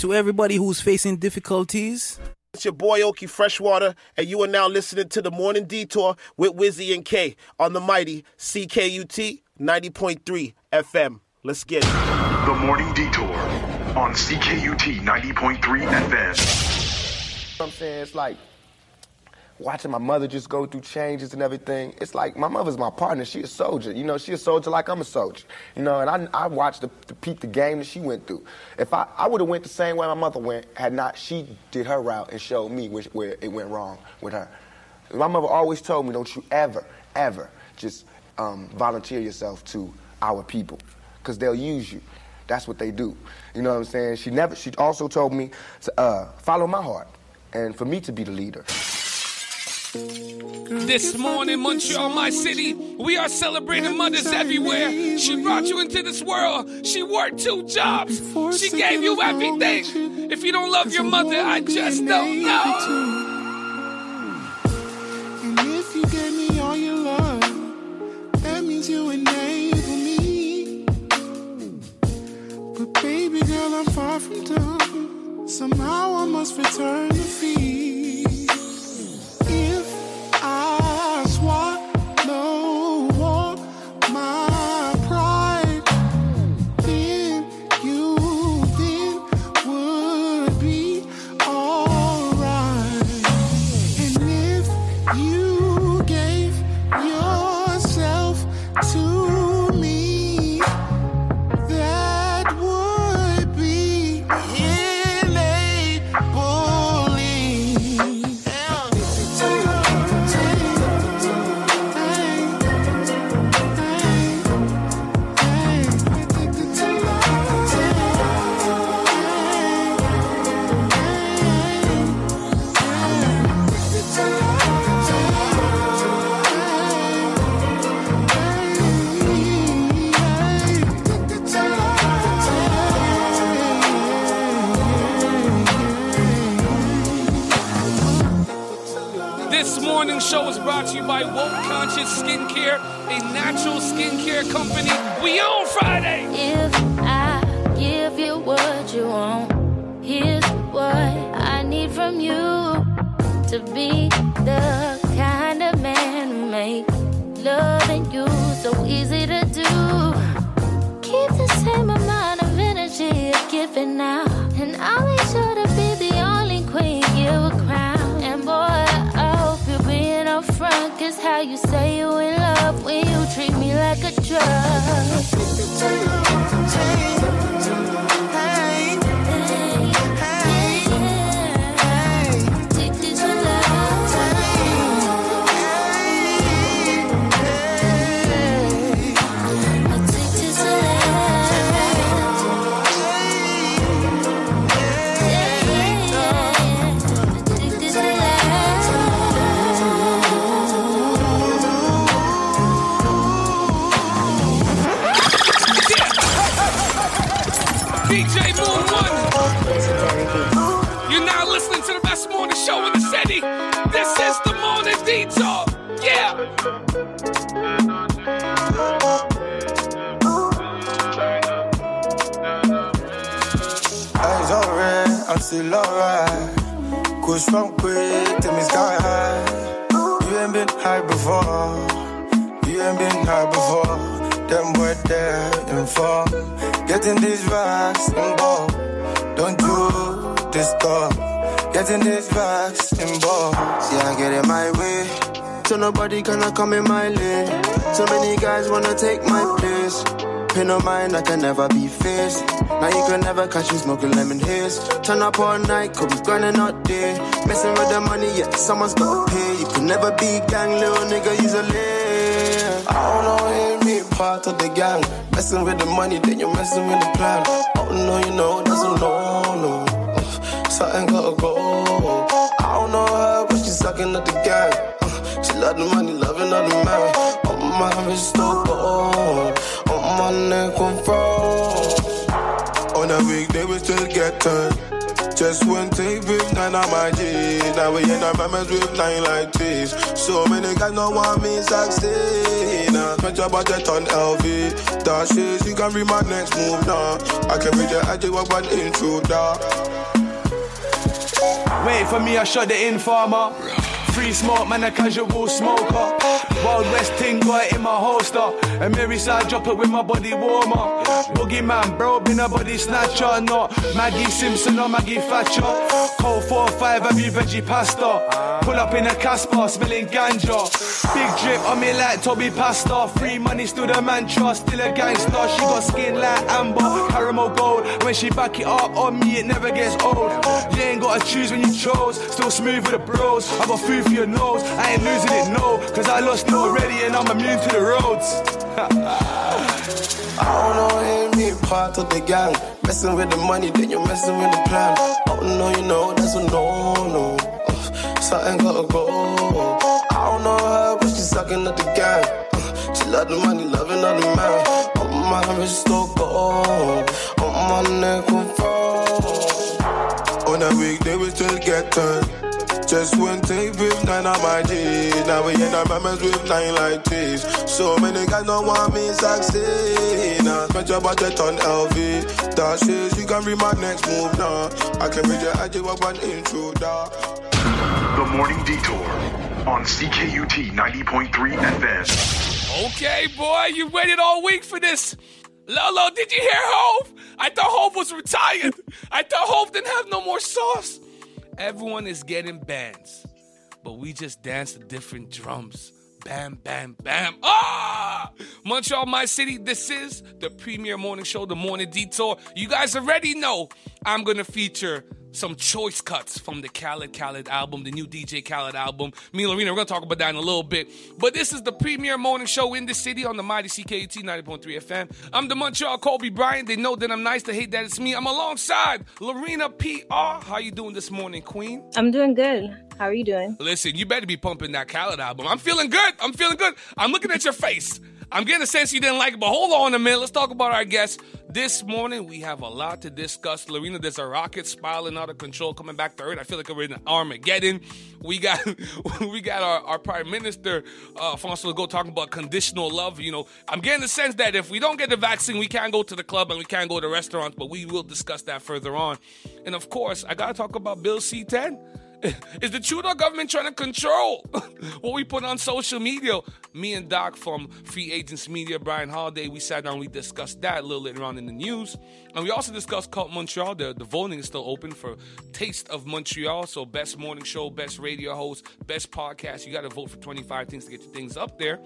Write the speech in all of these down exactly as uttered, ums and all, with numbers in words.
To everybody who's facing difficulties, it's your boy Okie Freshwater, and you are now listening to The Morning Detour with Wizzy and K on the mighty C K U T ninety point three F M. Let's get it. The Morning Detour on C K U T ninety point three F M. You know what I'm saying? It's like watching my mother just go through changes and everything. It's like my mother's my partner. She a soldier. You know, she a soldier like I'm a soldier. You know, and I, I watched the, the peep the game that she went through. If I, I would have went the same way my mother went had not she did her route and showed me which, where it went wrong with her. My mother always told me, don't you ever, ever just um, volunteer yourself to our people, because they'll use you. That's what they do. You know what I'm saying? She never. She also told me to uh, follow my heart, and for me to be the leader. This morning, Montreal, my city, we are celebrating mothers everywhere. She brought you into this world. She worked two jobs. She gave you everything. If you don't love your mother, I just don't know. And if you gave me all your love, that means you enable me. But baby girl, I'm far from done. Somehow I must return the fee. I swallow all my pride, then you then would be alright. And if you gave yourself to me, that would be enabling. This morning show is brought to you by Woke Conscious Skincare, a natural skincare company. We own Friday. If I give you what you want, here's what I need from you to be the kind of man who make loving you so easy to do. Keep the same amount of energy you're giving now, and I'll make sure to be the only queen you a crown. And boy, I hope you're being upfront, 'cause how you say you in love when you treat me like a drug. D J Moon One. You're now listening to the best morning show in the city. This is the Morning Detour. Yeah. Eyes on red, I'm still alright. Push from quick to me sky high. You ain't been high before. You ain't been high before. Them boy there in form. Getting these racks involved. Don't you disturb. Getting these racks involved. See, I get in my way, so nobody cannot come in my lane. So many guys wanna take my place. Pay no mind, I can never be faced. Now you can never catch me smoking lemon haze. Turn up all night, could be grinding all day. Messing with the money, yeah, someone's gotta pay. You can never be gang, little nigga, usually. I don't know, ain't me part of the gang. Messing with the money, then you're messing with the plan. Oh no, you know, that's a no-no. Something gotta go. I don't know her, but she's sucking at the gang. She love the money, loving other man. Oh my wrist still gold. On my neck on front. On a weekday we still get turned. Just one take with nine on my G. Now we in our mamas with nine like this. So many guys don't want me succeed. Nah. now. Spend your budget on L V. That shit, you can read my next move now. I can read your I do what one intruder. Wait for me, I shot the informer. Free smoke, man, a casual smoker. Wild West ting, got it in my holster. And Mary side drop it with my body warmer. Boogeyman, bro, been a body snatcher. Not Maggie Simpson or Maggie Thatcher. Cold four five, have you veggie pasta? Pull up in a Casper, smelling ganja. Big drip on me like Toby Pasta. Free money, still the mantra, still a gangster. She got skin like amber, caramel gold. When she back it up on me, it never gets old. You ain't gotta choose when you chose. Still smooth with the bros. I got food for your nose. I ain't losing it, no. Cause I lost it already and I'm immune to the roads. I don't know, ain't me part of the gang. Messing with the money, then you're messing with the plan. Oh no, you know, that's a no, no. Uh, something gotta go. I don't know her, but she's sucking at the gang. Uh, she love the money, loving other man. On my wrist, still gold. On my neck, will fall. On a weekday, we still get turned. Just one take with nine on my G. Now we in our mamas with nine like this. So many guys don't want me succeed. Now spend your budget on L V. That shit, you can read my next move now. I can read your I do what one intruder. The Morning Detour on C K U T ninety point three F M. Okay, boy, you waited all week for this. Lolo, did you hear Hov? I thought Hov was retired. I thought Hov didn't have no more sauce. Everyone is getting bands, but we just dance to different drums. Bam, bam, bam. Ah! Montreal, my city, this is the premier morning show, The Morning Detour. You guys already know I'm going to feature some choice cuts from the Khaled Khaled album, the new D J Khaled album. Me and Lorena, we're going to talk about that in a little bit. But this is the premier morning show in the city on the mighty C K U T ninety point three F M. I'm the Montreal Kobe Bryant. They know that I'm nice. They hate that it's me. I'm alongside Lorena P R. How you doing this morning, Queen? I'm doing good. How are you doing? Listen, you better be pumping that Khaled album. I'm feeling good. I'm feeling good. I'm looking at your face. I'm getting a sense you didn't like it, but hold on a minute. Let's talk about our guests. This morning, we have a lot to discuss. Lorena, there's a rocket spiraling out of control coming back to Earth. I feel like we're in Armageddon. We got we got our, our Prime Minister, uh, François Legault, talking about conditional love. You know, I'm getting the sense that if we don't get the vaccine, we can't go to the club and we can't go to restaurants, but we will discuss that further on. And, of course, I got to talk about Bill C ten. Is the Trudeau government trying to control what we put on social media? Me and Doc from Free Agents Media, Brian Holiday, we sat down, we discussed that a little later on in the news. And we also discussed Cult Montreal. The, the voting is still open for Taste of Montreal. So best morning show, best radio host, best podcast. You got to vote for twenty-five things to get your things up there.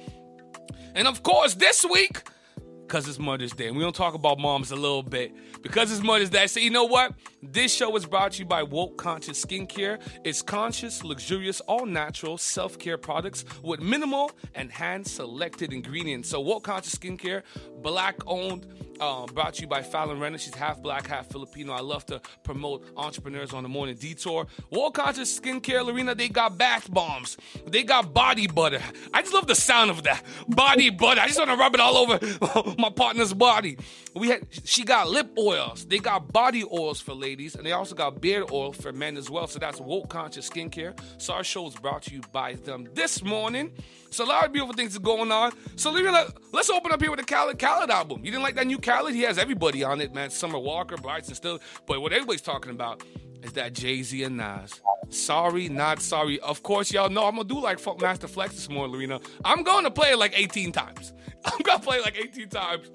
And of course, this week, because it's Mother's Day, and we're going to talk about moms a little bit. Because it's Mother's Day, I say, you know what? This show is brought to you by Woke Conscious Skincare. It's conscious, luxurious, all-natural self-care products with minimal and hand-selected ingredients. So Woke Conscious Skincare, black-owned, uh, brought to you by Fallon Renner. She's half black, half Filipino. I love to promote entrepreneurs on the Morning Detour. Woke Conscious Skincare, Lorena, they got bath bombs. They got body butter. I just love the sound of that. Body butter. I just want to rub it all over my partner's body. We had, she got lip oils. They got body oils for ladies, and they also got beard oil for men as well. So that's Woke Conscious Skincare. So our show is brought to you by them this morning. So a lot of beautiful things are going on. So let's open up here with the Khaled Khaled album. You didn't like that new Khaled? He has everybody on it, man. Summer Walker, Bryson Still. But what everybody's talking about is that Jay-Z and Nas. Sorry, not sorry. Of course, y'all know I'm going to do like Funk Master Flex this morning, Lorena. I'm going to play it like eighteen times. I'm going to play it like eighteen times.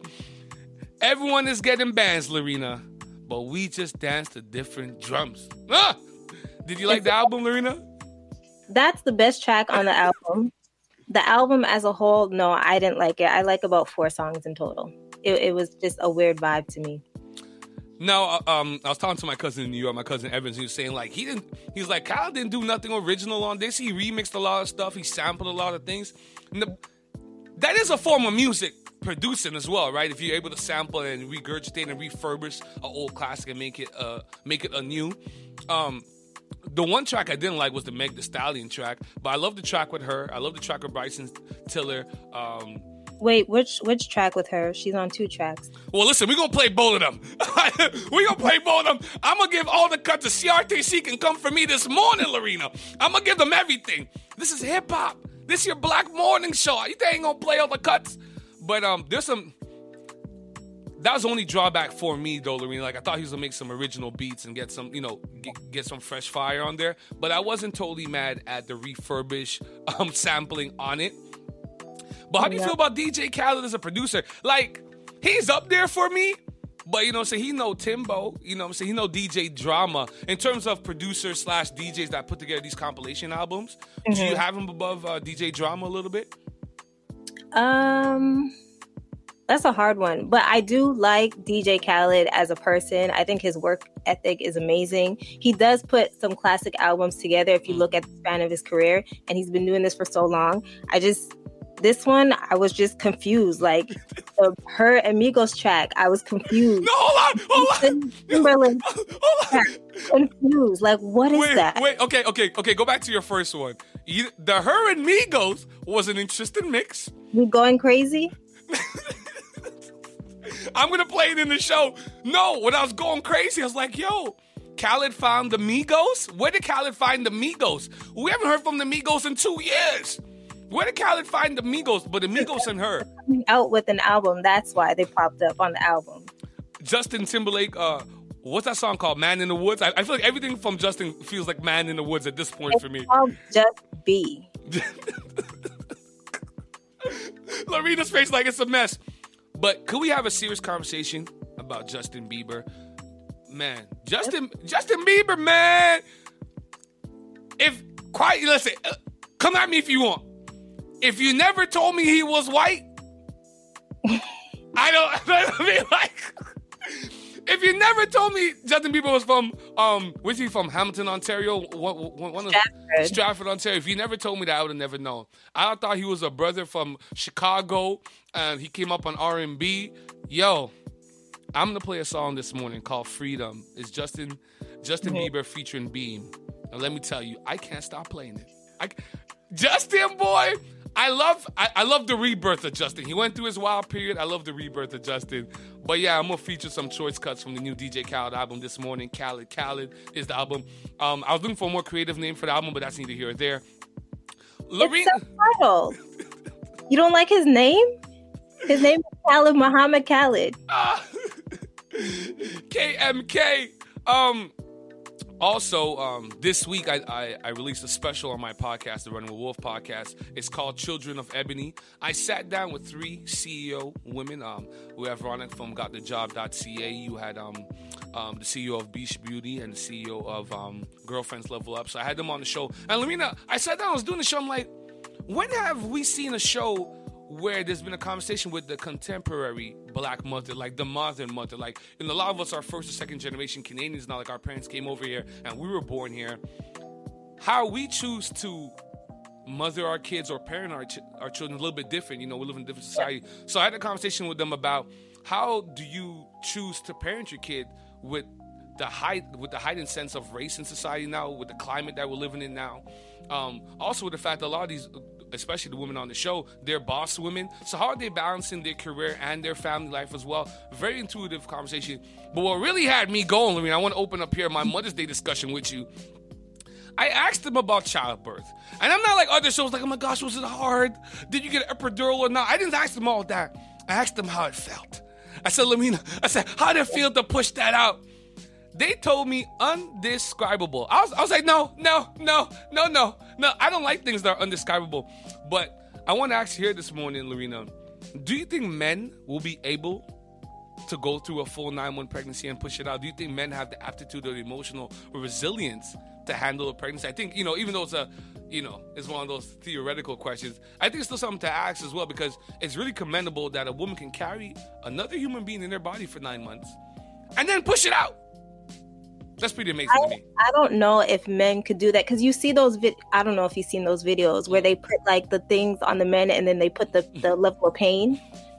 Everyone is getting bands, Lorena, but we just dance to different drums. Ah! Did you like the album, Lorena? That's the best track on the album. The album as a whole, no, I didn't like it. I like about four songs in total. It, it was just a weird vibe to me. No, um, I was talking to my cousin in New York, my cousin Evans. He was saying like he didn't. He was like, Kyle didn't do nothing original on this. He remixed a lot of stuff. He sampled a lot of things. And the, that is a form of music producing as well, right? If you're able to sample and regurgitate and refurbish an old classic and make it uh make it anew. Um, the one track I didn't like was the Meg Thee Stallion track, but I love the track with her. I love the track with Bryson Tiller. Um, Wait, which which track with her? She's on two tracks. Well, listen, we're going to play both of them. We're going to play both of them. I'm going to give all the cuts to C R T C can come for me this morning, Lorena. I'm going to give them everything. This is hip-hop. This your Black Morning Show. You think I ain't gonna play all the cuts? But um, there's some. That was the only drawback for me, though, Lorena. Like, I thought he was going to make some original beats and get some, you know, get, get some fresh fire on there. But I wasn't totally mad at the refurbished um, sampling on it. But how do you yeah. feel about D J Khaled as a producer? Like, he's up there for me. But, you know what I'm saying? He know Timbo. You know what I'm saying? He know D J Drama. In terms of producers slash D Js that put together these compilation albums, mm-hmm. do you have him above uh, D J Drama a little bit? Um... That's a hard one, but I do like D J Khaled as a person. I think his work ethic is amazing. He does put some classic albums together if you look at the span of his career, and he's been doing this for so long. I just, this one, I was just confused. Like, the Her and Migos track, I was confused. No, hold on, hold on. Timberland, hold on. Confused. Like, what is wait, that? Wait, okay, okay, okay, go back to your first one. You, the Her and Migos was an interesting mix. You going crazy? I'm going to play it in the show. No, when I was going crazy, I was like, yo, Khaled found the Migos? Where did Khaled find the Migos? We haven't heard from the Migos in two years. Where did Khaled find the Migos? But the Migos and Her. Coming out with an album. That's why they popped up on the album. Justin Timberlake, uh, what's that song called? Man in the Woods? I, I feel like everything from Justin feels like Man in the Woods at this point it's for me. Called Just Be. Lorena's face like it's a mess. But could we have a serious conversation about Justin Bieber? Man, Justin Justin Bieber, man. If quite listen, uh, come at me if you want. If you never told me he was white, I don't. I mean, like, if you never told me Justin Bieber was from, um, where's he from? Hamilton, Ontario. One, one, one of Stratford. Stratford, Ontario. If you never told me that, I would have never known. I thought he was a brother from Chicago, and he came up on R and B. Yo, I'm gonna play a song this morning called "Freedom." It's Justin Justin mm-hmm. Bieber featuring Beam. And let me tell you, I can't stop playing it. I, Justin, boy. I love I, I love the rebirth of Justin. He went through his wild period. I love the rebirth of Justin. But yeah, I'm going to feature some choice cuts from the new D J Khaled album this morning. Khaled. Khaled is the album. Um, I was looking for a more creative name for the album, but that's neither here or there. Lorena. It's subtitled. You don't like his name? His name is Khaled Muhammad Khaled. Uh, K M K. Um... Also, um, this week I, I, I released a special on my podcast, the Running with Wolf podcast. It's called Children of Ebony. I sat down with three C E O women. Um, we have Ronak from got the job dot c a. You had um, um, the C E O of Beach Beauty and the C E O of um, Girlfriends Level Up. So I had them on the show. And Lorena, I sat down, I was doing the show. I'm like, when have we seen a show where there's been a conversation with the contemporary black mother, like the modern mother? Like, and a lot of us are first or second generation Canadians now, like our parents came over here and we were born here. How we choose to mother our kids or parent our, ch- our children is a little bit different. You know, we live in a different society. Yeah. So I had a conversation with them about how do you choose to parent your kid with the height, with the heightened sense of race in society now, with the climate that we're living in now. Um, also with the fact that a lot of these, especially the women on the show, they're boss women. So how are they balancing their career and their family life as well? Very intuitive conversation. But what really had me going, I mean, I want to open up here my Mother's Day discussion with you. I asked them about childbirth. And I'm not like other shows, like, oh my gosh, was it hard? Did you get an epidural or not? I didn't ask them all that. I asked them how it felt. I said, Lamina, I said, how did it feel to push that out? They told me undescribable. I was, I was like, no, no, no, no, no, no. I don't like things that are undescribable. But I want to ask you here this morning, Lorena, do you think men will be able to go through a full nine-month pregnancy and push it out? Do you think men have the aptitude or the emotional resilience to handle a pregnancy? I think, you know, even though it's a, you know, it's one of those theoretical questions, I think it's still something to ask as well, because it's really commendable that a woman can carry another human being in their body for nine months and then push it out. That's pretty amazing I, to me. I don't know if men could do that, because you see those vid- I don't know if you've seen those videos where they put like the things on the men and then they put the, the level of pain,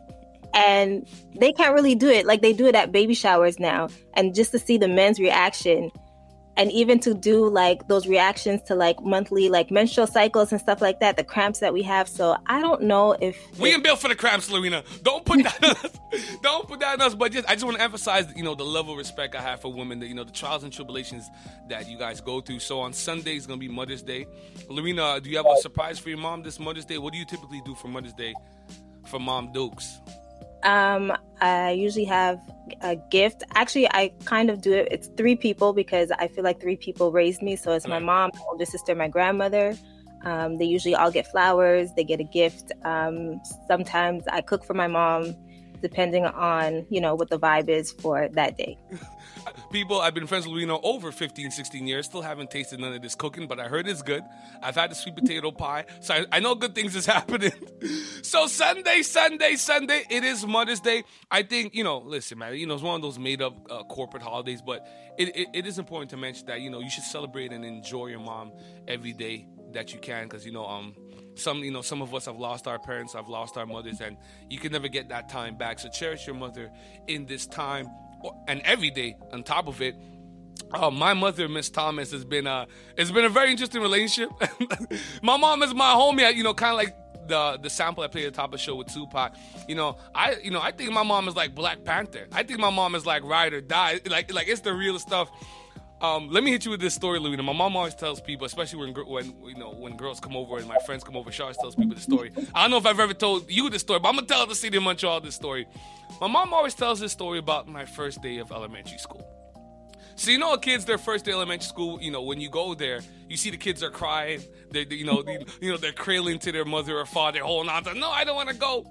and they can't really do it. Like, they do it at baby showers now, and just to see the men's reaction, and even to do like those reactions to like monthly like menstrual cycles and stuff like that, the cramps that we have. So I don't know if we if, ain't built for the cramps, Lorena. Don't put that on us. Don't put that on us. But just I just want to emphasize, you know, the level of respect I have for women, that, you know, the trials and tribulations that you guys go through. So on Sunday is gonna be Mother's Day. Lorena, do you have a surprise for your mom this Mother's Day? What do you typically do for Mother's Day for Mom Dukes? Um, I usually have a gift. Actually, I kind of do it. It's three people because I feel like three people raised me. So it's my mom, my older sister, my grandmother. Um, they usually all get flowers. They get a gift. Um, sometimes I cook for my mom, depending on, you know, what the vibe is for that day. People, I've been friends with Lorena over fifteen, sixteen years. Still haven't tasted none of this cooking, but I heard it's good. I've had the sweet potato pie, so I, I know good things is happening. So Sunday, Sunday, Sunday, it is Mother's Day. I think, you know, listen, man, you know, it's one of those made-up uh, corporate holidays, but it, it, it is important to mention that, you know, you should celebrate and enjoy your mom every day that you can, because, you know, um, some, you know, some of us have lost our parents, have lost our mothers, and you can never get that time back. So cherish your mother in this time and every day on top of it. Uh, my mother, Miss Thomas, has been uh, it's been a very interesting relationship. My mom is my homie. You know, kind of like the the sample I played at the top of the show with Tupac. You know, I you know I think my mom is like Black Panther. I think my mom is like ride or die. Like like it's the real stuff. Um, let me hit you with this story, Lorena. My mom always tells people, especially when when you know when girls come over and my friends come over, she always tells people the story. I don't know if I've ever told you this story, but I'm gonna tell the city of Montreal this story. My mom always tells this story about my first day of elementary school. So you know, kids, their first day of elementary school, you know, when you go there, you see the kids are crying. They, they you know, they, you know, they're cradling to their mother or father, holding on to, no, I don't want to go.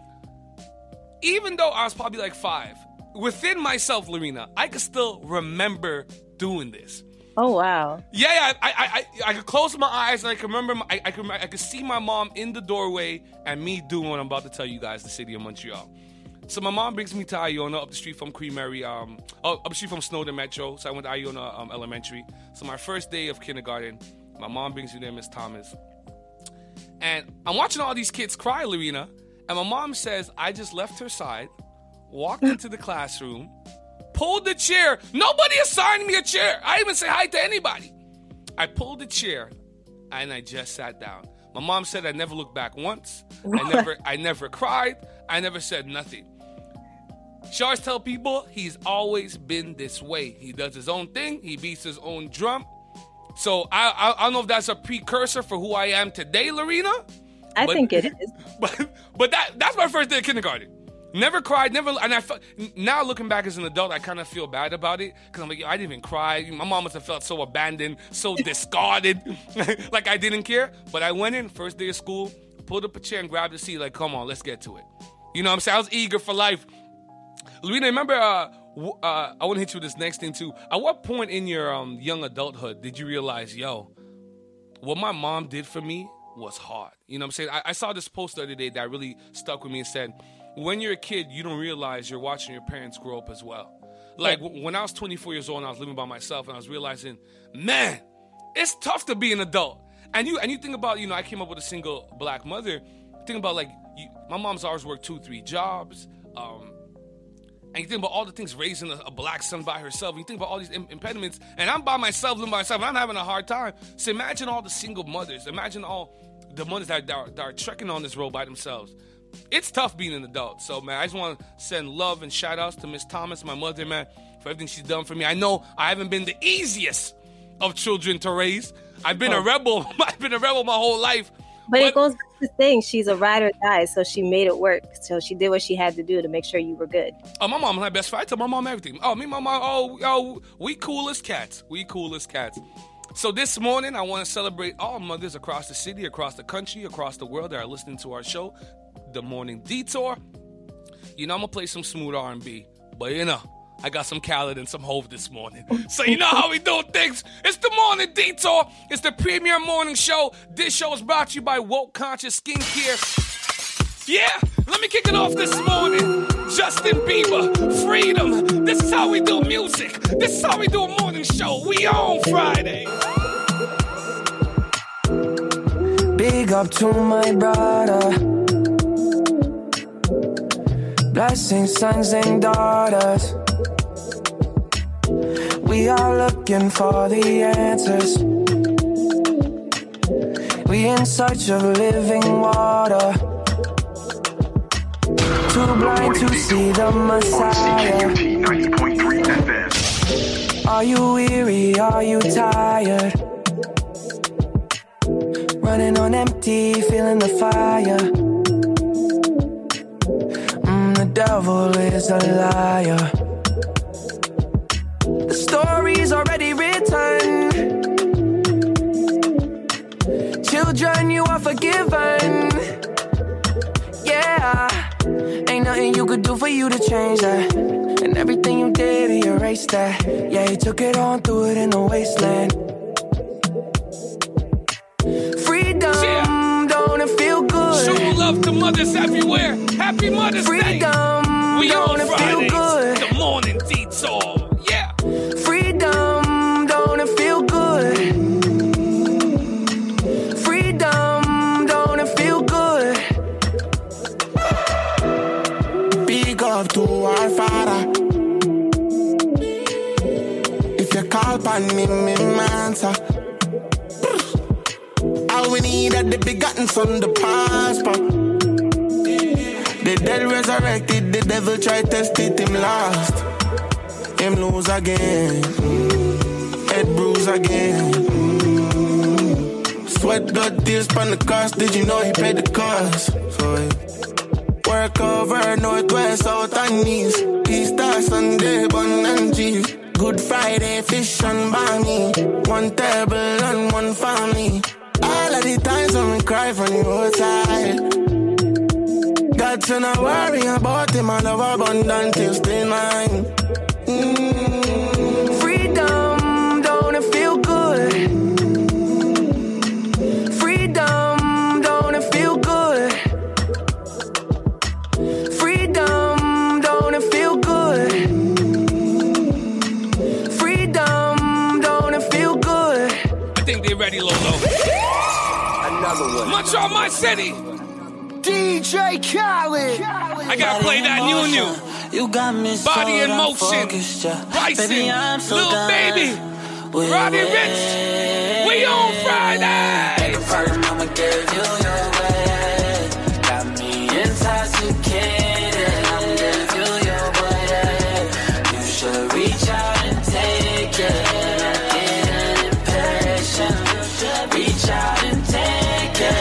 Even though I was probably like five, within myself, Lorena, I could still remember doing this. Oh wow! Yeah, yeah. I, I, I, I could close my eyes and I can remember. My, I, I could, I could see my mom in the doorway and me doing what I'm about to tell you guys. The city of Montreal. So my mom brings me to Iona, up the street from Queen Mary, um, up the street from Snowden Metro. So I went to Iona um, Elementary. So my first day of kindergarten, my mom brings me there, Miss Thomas, and I'm watching all these kids cry, Lorena. And my mom says, I just left her side, walked into the classroom, pulled the chair. Nobody assigned me a chair. I didn't even say hi to anybody. I pulled the chair and I just sat down. My mom said I never looked back once. I never, I never cried. I never said nothing. She always tell people he's always been this way. He does his own thing. He beats his own drum. So I, I, I don't know if that's a precursor for who I am today, Lorena. I but, think it is. But but that that's my first day of kindergarten. Never cried, never, and I felt, now looking back as an adult, I kind of feel bad about it, because I'm like, I didn't even cry. My mom must have felt so abandoned, so discarded, like I didn't care. But I went in, first day of school, pulled up a chair and grabbed the seat, like, come on, let's get to it. You know what I'm saying? I was eager for life. Lorena, remember, uh, w- uh, I want to hit you with this next thing too. At what point in your um, young adulthood did you realize, yo, what my mom did for me was hard? You know what I'm saying? I, I saw this post the other day that really stuck with me and said, when you're a kid, you don't realize you're watching your parents grow up as well. Like, yeah. w- when I was twenty-four years old and I was living by myself, and I was realizing, man, it's tough to be an adult. And you and you think about, you know, I came up with a single black mother. Think about, like, you, my mom's always worked two, three jobs. Um, and you think about all the things, raising a, a black son by herself. And you think about all these im- impediments. And I'm by myself, living by myself, and I'm having a hard time. So imagine all the single mothers. Imagine all the mothers that, that, are, that are trekking on this road by themselves. It's tough being an adult. So, man, I just want to send love and shout-outs to Miss Thomas, my mother, man, for everything she's done for me. I know I haven't been the easiest of children to raise. I've been oh. a rebel. I've been a rebel my whole life. But, but it goes back to saying she's a ride or die, so she made it work. So she did what she had to do to make sure you were good. Oh, my mom's my best friend. I tell my mom everything. Oh, me, my mom, oh, oh, we cool as cats. We cool as cats. So this morning, I want to celebrate all mothers across the city, across the country, across the world that are listening to our show, The Morning Detour. You know, I'm going to play some smooth R and B, but you know, I got some Khaled and some Hove this morning. So you know how we do things. It's The Morning Detour. It's the premier morning show. This show is brought to you by Woke Conscious Skincare. Yeah, let me kick it off this morning. Justin Bieber, Freedom. This is how we do music. This is how we do a morning show. We on Friday. Big up to my brother. Blessings, sons and daughters. We are looking for the answers. We in search of living water. Too blind to see the Messiah. C K U T ninety point three F M. Are you weary? Are you tired? Running on empty, feeling the fire. Mm, the devil is a liar. The story's already written. Children, you are forgiven. Yeah. Ain't nothing you could do for you to change that. And everything you did, he erased that. Yeah, he took it on, threw it in the wasteland. Freedom, yeah. Don't it feel good? Show love to mothers everywhere. Happy Mother's Freedom, Day. We don't on it Fridays, feel good? The morning detour. Yeah. Freedom, don't it feel good? Freedom, don't it feel good? Big up to our Father. If you call upon him, him answer. All we need are the begotten son, the prosper. The dead resurrected, the devil tried to test him last. Him lose again, mm. Head bruise again, mm. Sweat, blood, tears upon the cross. Did you know he paid the cost for it? Work over northwest, south and east. Easter, Sunday, bun and cheese. Good Friday, fish and barney. One table and one family. All of the times when we cry from the outside. God to not worry about him, I love abundant till still mine. Mm. Freedom, don't it feel good? Freedom, don't it feel good? Freedom, don't it feel good? Freedom, don't it feel good? I think they're ready, Lolo. Another one. Montreal, my city. D J Khaled. I gotta play that new new. You got me so Body in motion. Bryson, so Lil done. Baby, Wait, Roddy Rich. We on Friday. Friday, mama gave you your way. Got me intoxicated. I'm giving you your way. You should reach out and take it. I'm getting impatient. Reach out and take it.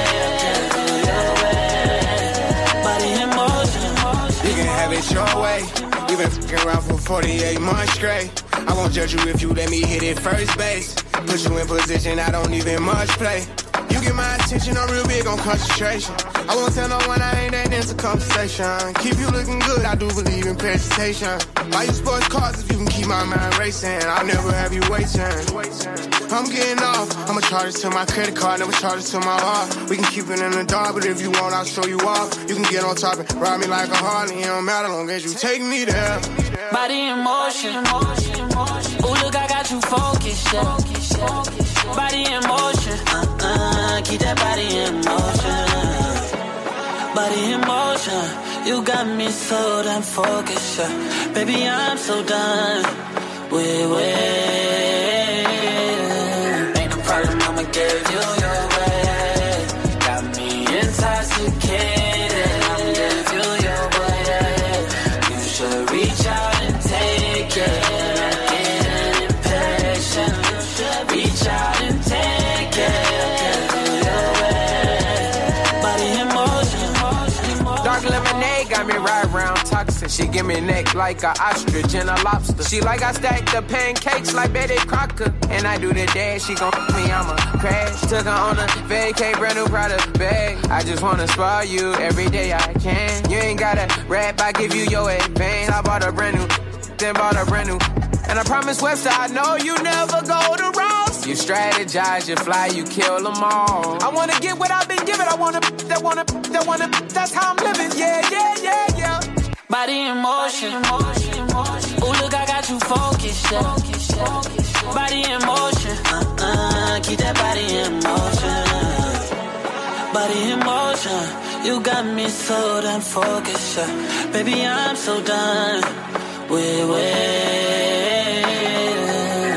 It's your way. We've been f***ing around for forty-eight months straight. I won't judge you if you let me hit it first base. Put you in position I don't even much play. You get my attention, I'm real big on concentration. I won't tell no one I ain't that into conversation. Keep you looking good, I do believe in presentation. Buy you sports cars if you can keep my mind racing. I'll never have you waiting. I'm getting off, I'ma charge it to my credit card, never charge it to my heart. We can keep it in the dark, but if you want, I'll show you off. You can get on top and ride me like a Harley. It don't matter long as you take me there. Body in motion. Ooh, look, I got you focused, yeah. Body in motion. Uh-uh, keep that body in motion. Body in motion. You got me so damn focused, yeah. Baby, I'm so done with waiting. Ain't no problem, I'ma give you your way. Got me intoxicated. I'ma give you your way. You should reach out and take it. I'm getting impatient. Reach out and take it. Body in motion. Dark lemonade got me right round toxin. She give me neck like a ostrich and a lobster. She like I stack the pancakes like Betty Crocker. And I do the dash, she gon' f me, I'ma crash. Took her on a vacay, brand new product bag. I just wanna spoil you every day I can. You ain't gotta rap, I give you your advance. I bought a brand new, then bought a brand new. And I promise Webster, I know you never go to Ross. You strategize, you fly, you kill them all. I wanna get what I've been given. I wanna, that wanna, that wanna, that's how I'm living. Yeah, yeah, yeah, yeah. Body in motion. Ooh, look, I got you focused, yeah. Body in motion. Uh-uh, keep that body in motion. Body in motion. You got me so damn focused, yeah. Baby, I'm so done with waiting.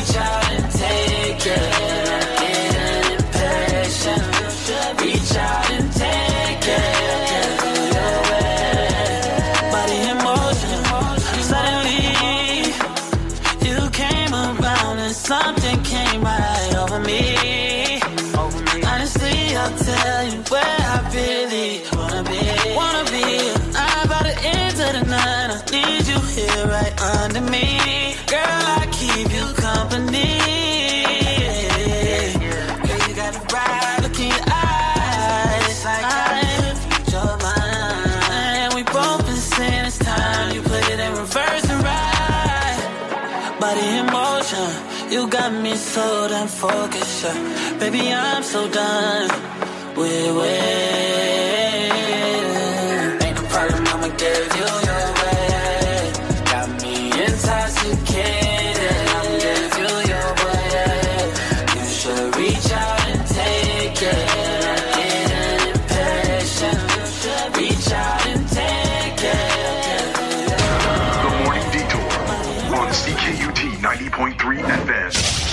reach out and take it. I'm getting impatient. Reach out and take it. Your way. Body in motion. Suddenly, you came around and something came right over me. Honestly, I'll tell you where I really wanna be. Wanna be. I'm about to enter the night. I need you here right under me. Girl, I keep you company. Girl, you got the right look in your eyes. Like I read your mind. And we both been saying it's time. You put it in reverse and right. Body in motion. You got me so damn focused. Yeah. Baby, I'm so done with waiting. Ain't no problem, I'ma give you your way. Got me intoxicated, I'ma give you your way. You should reach out and take it. I'm getting impatient. Reach out and take it. The Morning Detour on C K U T ninety point three F M.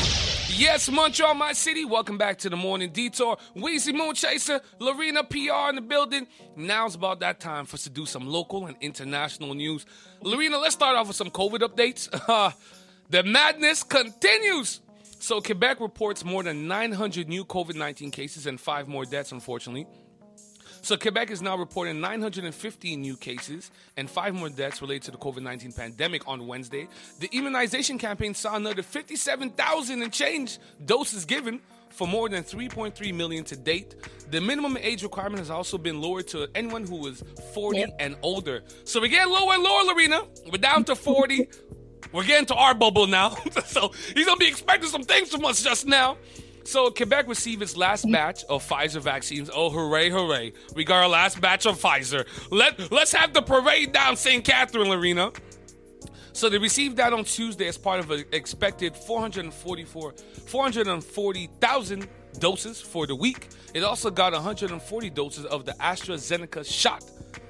Yes, Montreal, my city. Welcome back to the Morning Detour. Weezy Moonchaser, Lorena P R in the building. Now's about that time for us to do some local and international news. Lorena, let's start off with some COVID updates. Uh, the madness continues. So Quebec reports more than nine hundred new COVID nineteen cases and five more deaths, unfortunately. So Quebec is now reporting nine hundred fifteen new cases and five more deaths related to the COVID nineteen pandemic on Wednesday. The immunization campaign saw another fifty-seven thousand and change doses given for more than three point three million to date. The minimum age requirement has also been lowered to anyone who is forty yep. and older. So we're getting lower and lower, Lorena. We're down to forty. We're getting to our bubble now. So he's going to be expecting some things from us just now. So Quebec received its last batch of Pfizer vaccines. Oh, hooray, hooray. We got our last batch of Pfizer. Let, let's have the parade down Saint Catherine, Lorena. So they received that on Tuesday as part of an expected four hundred forty-four, four hundred forty thousand doses for the week. It also got one hundred forty doses of the AstraZeneca shot.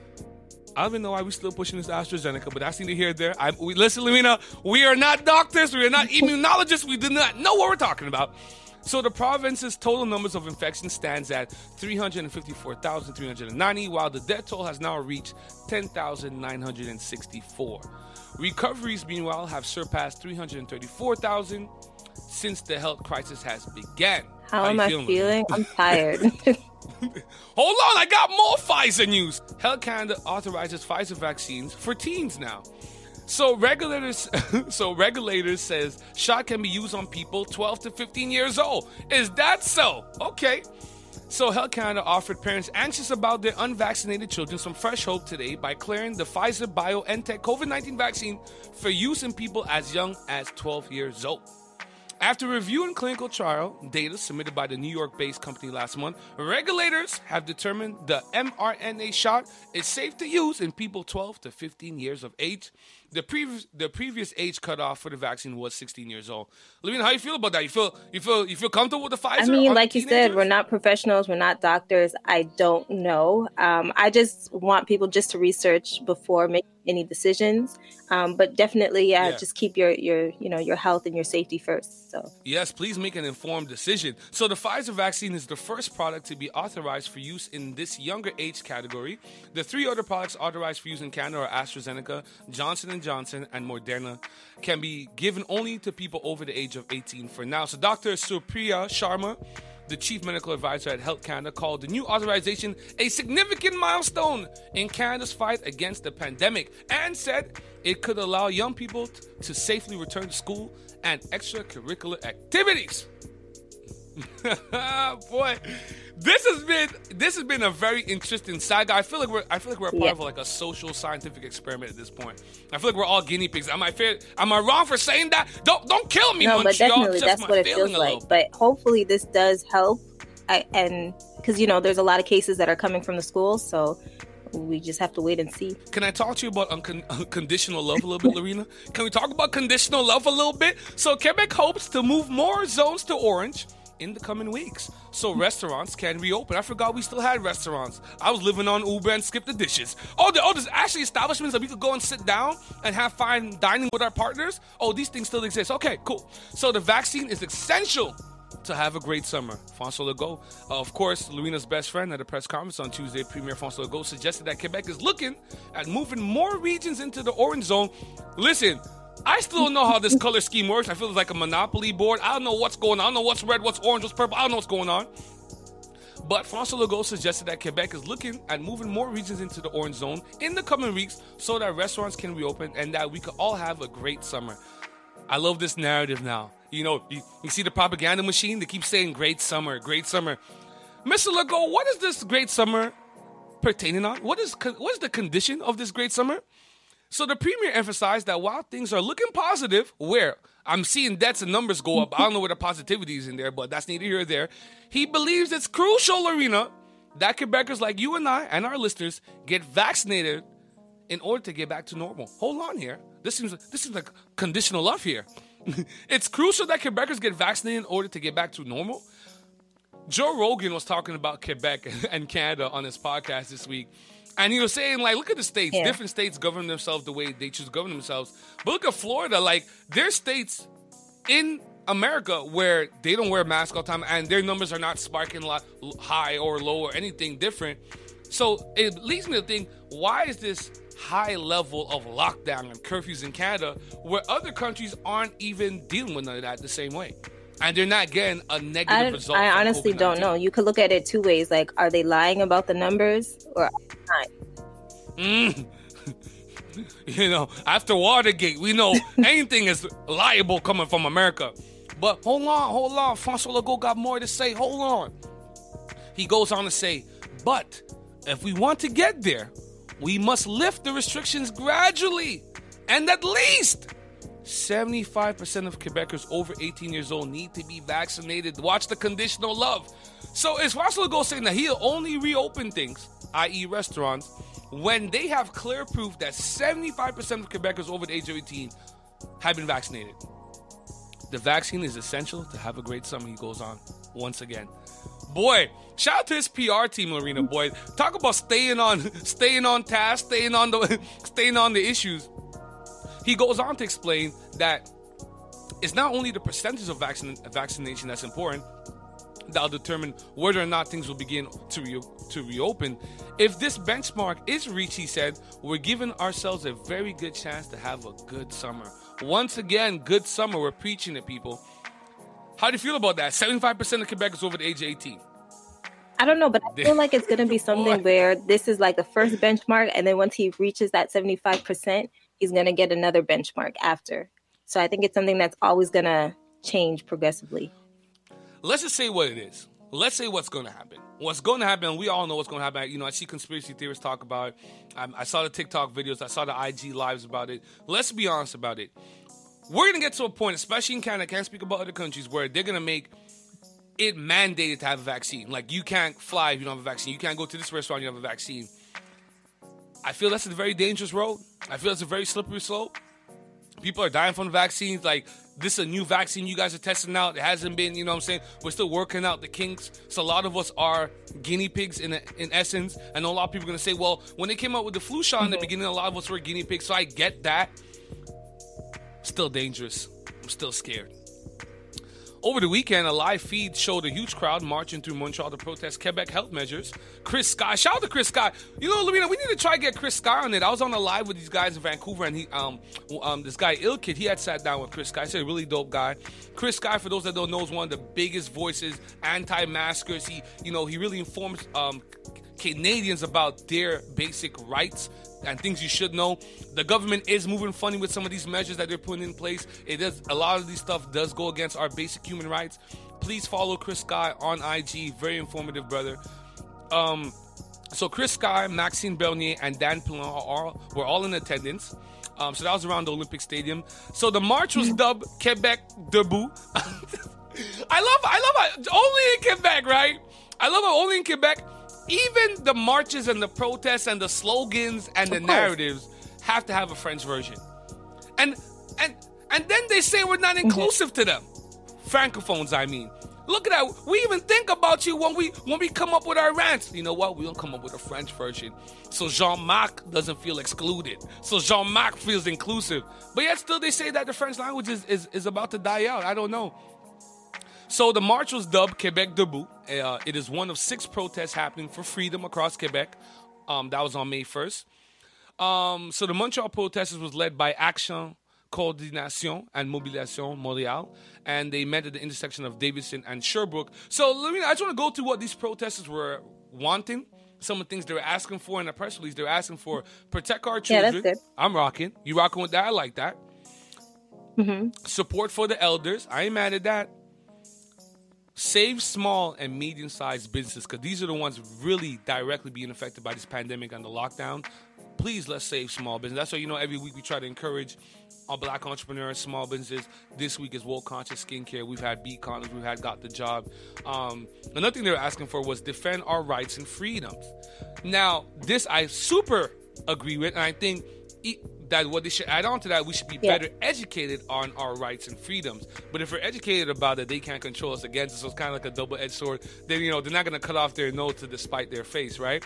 I don't even know why we're still pushing this AstraZeneca, but that's neither here nor there. I, we, listen, Lorena, we are not doctors. We are not immunologists. We do not know what we're talking about. So the province's total numbers of infections stands at three hundred fifty-four thousand three hundred ninety, while the death toll has now reached ten thousand nine hundred sixty-four. Recoveries, meanwhile, have surpassed three hundred thirty-four thousand since the health crisis has began. How, How am I feeling? feeling? I'm tired. Hold on, I got more Pfizer news. Health Canada authorizes Pfizer vaccines for teens now. So regulators, so regulators says shot can be used on people twelve to fifteen years old. Is that so? Okay. So Health Canada offered parents anxious about their unvaccinated children some fresh hope today by clearing the Pfizer-BioNTech COVID nineteen vaccine for use in people as young as twelve years old. After reviewing clinical trial data submitted by the New York-based company last month, regulators have determined the mRNA shot is safe to use in people twelve to fifteen years of age. The previous the previous age cutoff for the vaccine was sixteen years old. Lorena, how you feel about that? You feel you feel you feel comfortable with the Pfizer? I mean, like you said, we're not professionals, we're not doctors. I don't know. Um, I just want people just to research before making any decisions. Um, but definitely, yeah, yeah, just keep your your you know your health and your safety first. So yes, please make an informed decision. So the Pfizer vaccine is the first product to be authorized for use in this younger age category. The three other products authorized for use in Canada are AstraZeneca, Johnson and Johnson, and Moderna, can be given only to people over the age of eighteen for now. So Doctor Supriya Sharma, the chief medical advisor at Health Canada, called the new authorization a significant milestone in Canada's fight against the pandemic and said it could allow young people t- to safely return to school and extracurricular activities. Boy, this has been this has been a very interesting saga. I feel like we're I feel like we're a part yeah. of like a social scientific experiment at this point. I feel like we're all guinea pigs. Am I fair? Am I wrong for saying that? Don't don't kill me, no, Munch, but definitely y'all. That's what it feels like. But hopefully this does help. I, and because you know there's a lot of cases that are coming from the schools, so we just have to wait and see. Can I talk to you about uncon- unconditional love a little bit, Lorena? Can we talk about conditional love a little bit? So Quebec hopes to move more zones to orange in the coming weeks. So restaurants can reopen. I forgot we still had restaurants. I was living on Uber and skip the dishes. Oh, the, oh, there's actually establishments that we could go and sit down and have fine dining with our partners. Oh, these things still exist. Okay, cool. So the vaccine is essential to have a great summer. François Legault, uh, of course, Lorena's best friend at a press conference on Tuesday, Premier François Legault suggested that Quebec is looking at moving more regions into the orange zone. Listen, I still don't know how this color scheme works. I feel it's like a monopoly board. I don't know what's going on. I don't know what's red, what's orange, what's purple. I don't know what's going on. But François Legault suggested that Quebec is looking at moving more regions into the orange zone in the coming weeks so that restaurants can reopen and that we could all have a great summer. I love this narrative now. You know, you, you see the propaganda machine? They keep saying great summer, great summer. Mister Legault, what is this great summer pertaining on? What is what is the condition of this great summer? So the Premier emphasized that while things are looking positive, where I'm seeing deaths and numbers go up, I don't know where the positivity is in there, but that's neither here nor there. He believes it's crucial, Lorena, that Quebecers like you and I and our listeners get vaccinated in order to get back to normal. Hold on here. This seems this seems like conditional love here. It's crucial that Quebecers get vaccinated in order to get back to normal. Joe Rogan was talking about Quebec and Canada on his podcast this week. And he was saying, like, look at the states. Yeah. Different states govern themselves the way they choose to govern themselves. But look at Florida. Like, there's states in America where they don't wear masks all the time and their numbers are not sparking high or low or anything different. So it leads me to think, why is this high level of lockdown and curfews in Canada where other countries aren't even dealing with none of that the same way? And they're not getting a negative I, result. I honestly don't know. You could look at it two ways. Like, are they lying about the numbers or not? Mm. You know, after Watergate, we know anything is liable coming from America. But hold on, hold on. François Legault got more to say. Hold on. He goes on to say, but if we want to get there, we must lift the restrictions gradually. And at least seventy-five percent of Quebecers over eighteen years old need to be vaccinated. Watch the conditional love. So is François Legault saying that he'll only reopen things, that is restaurants, when they have clear proof that seventy-five percent of Quebecers over the age of eighteen have been vaccinated? The vaccine is essential to have a great summer, he goes on once again. Boy, shout out to his P R team, Lorena, boy. Talk about staying on staying on task, staying on the staying on the issues. He goes on to explain that it's not only the percentage of vaccine, vaccination that's important that'll determine whether or not things will begin to re- to reopen. If this benchmark is reached, he said, we're giving ourselves a very good chance to have a good summer. Once again, good summer. We're preaching to people. How do you feel about that? seventy-five percent of Quebecers over the age of eighteen. I don't know, but I feel like it's going to be something where this is like the first benchmark, and then once he reaches that seventy-five percent, he's going to get another benchmark after. So I think it's something that's always going to change progressively. Let's just say what it is. Let's say what's going to happen. What's going to happen, we all know what's going to happen. You know, I see conspiracy theorists talk about it. I, I saw the TikTok videos. I saw the I G lives about it. Let's be honest about it. We're going to get to a point, especially in Canada, I can't speak about other countries, where they're going to make it mandated to have a vaccine. Like, you can't fly if you don't have a vaccine. You can't go to this restaurant if you don't have a vaccine. I feel that's a very dangerous road. I feel it's a very slippery slope. People are dying from the vaccines. Like, this is a new vaccine you guys are testing out. It hasn't been, you know what I'm saying? We're still working out the kinks. So a lot of us are guinea pigs in in essence. I know a lot of people are going to say, well, when they came out with the flu shot in the beginning, a lot of us were guinea pigs. So I get that. Still dangerous. I'm still scared. Over the weekend, a live feed showed a huge crowd marching through Montreal to protest Quebec health measures. Chris Sky, shout out to Chris Sky. You know, Lorena, we need to try to get Chris Sky on it. I was on a live with these guys in Vancouver, and he, um, um, this guy Ilkid, he had sat down with Chris Sky. He's a really dope guy. Chris Sky, for those that don't know, is one of the biggest voices, anti-maskers. He, you know, he really informs um, Canadians about their basic rights and things you should know. The government is moving funny with some of these measures that they're putting in place. It does, a lot of these stuff does go against our basic human rights. Please follow Chris Sky on I G. Very informative, brother. Um, so Chris Sky, Maxime Bernier, and Dan Pilon are all, were all in attendance. Um, so that was around the Olympic Stadium. So the march was dubbed Quebec Debout. I love, I love it. Only in Quebec, right? I love it. Only in Quebec. Even the marches and the protests and the slogans and the narratives have to have a French version. And and and then they say we're not inclusive mm-hmm. to them. Francophones, I mean. Look at that. We even think about you when we when we come up with our rants. You know what? We don't come up with a French version. So Jean-Marc doesn't feel excluded. So Jean-Marc feels inclusive. But yet still they say that the French language is, is, is about to die out. I don't know. So the march was dubbed Quebec Debout. Uh, it is one of six protests happening for freedom across Quebec. Um, that was on May first. Um, so the Montreal protesters was led by Action, Coordination, and Mobilisation Montréal, and they met at the intersection of Davidson and Sherbrooke. So, Lorena, I just want to go through what these protesters were wanting, some of the things they were asking for in the press release. They were asking for protect our children. Yeah, that's good. I'm rocking. You rocking with that? I like that. Mm-hmm. Support for the elders. I ain't mad at that. Save small and medium-sized businesses, because these are the ones really directly being affected by this pandemic and the lockdown. Please, let's save small business. That's why, you know, every week we try to encourage our black entrepreneurs, small businesses. This week is Woke Conscious Skincare. We've had Beat Condoms. We've had Got the Job. Um, another thing they were asking for was defend our rights and freedoms. Now, this I super agree with, and I think e- that what they should add on to that, we should be Yeah. better educated on our rights and freedoms. But if we're educated about it, they can't control us against it. So it's kind of like a double-edged sword. Then, you know, they're not going to cut off their nose to despite their face, right?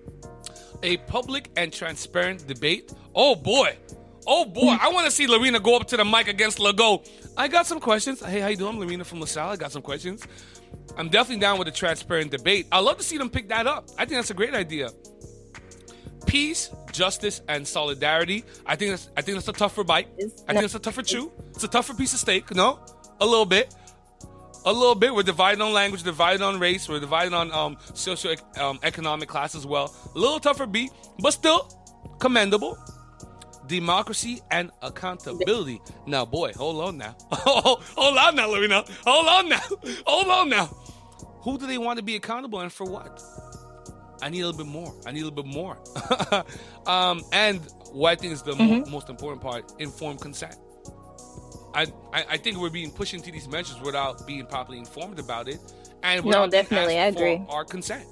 A public and transparent debate. Oh, boy. Oh, boy. I want to see Lorena go up to the mic against Legault. I got some questions. Hey, how you doing? I'm Lorena from LaSalle. I got some questions. I'm definitely down with a transparent debate. I'd love to see them pick that up. I think that's a great idea. Peace, justice, and solidarity. I think that's I think that's a tougher bite. I think it's a tougher chew. It's a tougher piece of steak. No? A little bit. A little bit. We're divided on language, divided on race, we're divided on um, socio um, economic class as well. A little tougher beat, but still commendable. Democracy and accountability. Now, boy, hold on now. Hold on now, Lorena. Hold on now. Hold on now. Who do they want to be accountable and for what? I need a little bit more. I need a little bit more. um, and what I think is the Mm-hmm. mo- most important part, informed consent. I, I, I think we're being pushed into these measures without being properly informed about it. And No, without being definitely, asked I agree. for our consent.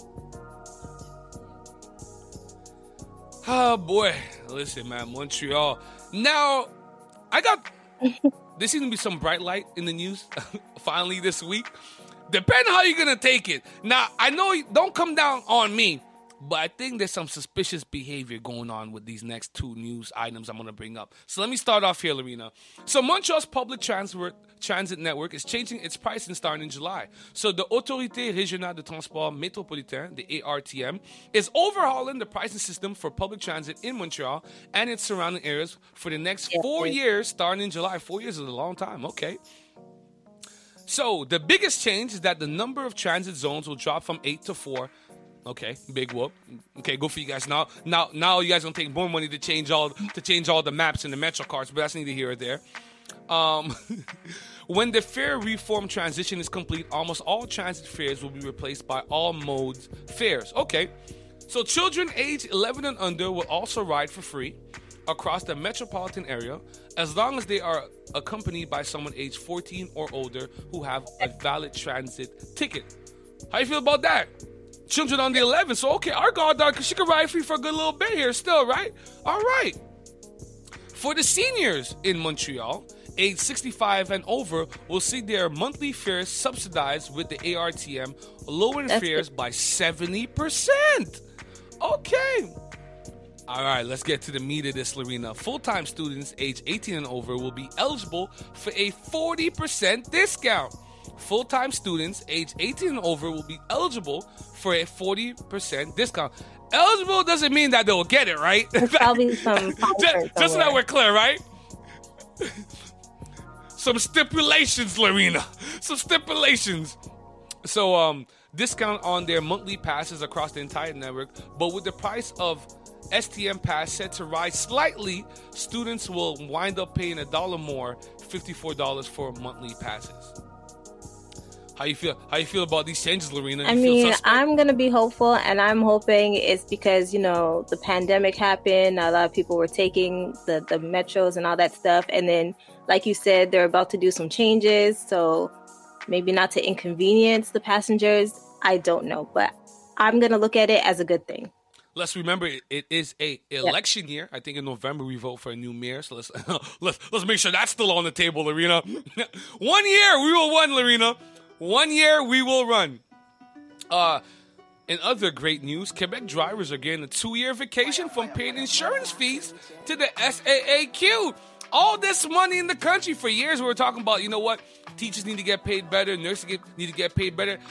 Oh, boy. Listen, man, Montreal. Now, I got... there seems to be some bright light in the news finally this week. Depending how you're going to take it. Now, I know... Don't come down on me, but I think there's some suspicious behavior going on with these next two news items I'm going to bring up. So let me start off here, Lorena. So Montreal's public transport, transit network is changing its pricing starting in July. So the Autorité Régionale de Transport Métropolitain, the A R T M, is overhauling the pricing system for public transit in Montreal and its surrounding areas for the next Yes, four yes. years, starting in July. Four years is a long time. Okay. So the biggest change is that the number of transit zones will drop from eight to four. Okay, big whoop. Okay, good for you guys. Now, now, now you guys gonna take more money to change all to change all the maps and the metro cards, but that's neither here or there. Um, when the fare reform transition is complete, almost all transit fares will be replaced by all modes fares. Okay, so children age eleven and under will also ride for free across the metropolitan area as long as they are accompanied by someone age fourteen or older who have a valid transit ticket. How you feel about that? Children on the eleven, so okay, our goddaughter, she can ride free for a good little bit here still, right? All right. For the seniors in Montreal, age sixty-five and over, will see their monthly fares subsidized with the A R T M, lowering That's fares by seventy percent. Okay. All right, let's get to the meat of this, Lorena. Full-time students age eighteen and over will be eligible for a forty percent discount. Full-time students age eighteen and over will be eligible for a forty percent discount. Eligible doesn't mean that they'll get it, right? There's probably some just, just so that we're clear, right? Some stipulations, Lorena. Some stipulations. So, um, discount on their monthly passes across the entire network, but with the price of S T M pass set to rise slightly, students will wind up paying a dollar more, fifty-four dollars for monthly passes. How you feel? How you feel about these changes, Lorena? You I feel mean, suspect? I'm gonna be hopeful, and I'm hoping it's because, you know, the pandemic happened. A lot of people were taking the the metros and all that stuff, and then, like you said, they're about to do some changes. So maybe not to inconvenience the passengers. I don't know, but I'm gonna look at it as a good thing. Let's remember it, it is a election year. I think in November we vote for a new mayor. So let's let's let's make sure that's still on the table, Lorena. One year we will win, Lorena. One year we will run. Uh, in other great news, Quebec drivers are getting a two-year vacation from paying insurance fees to the S A A Q. All this money in the country for years we were talking about, you know what? Teachers need to get paid better. Nurses get, need to get paid better.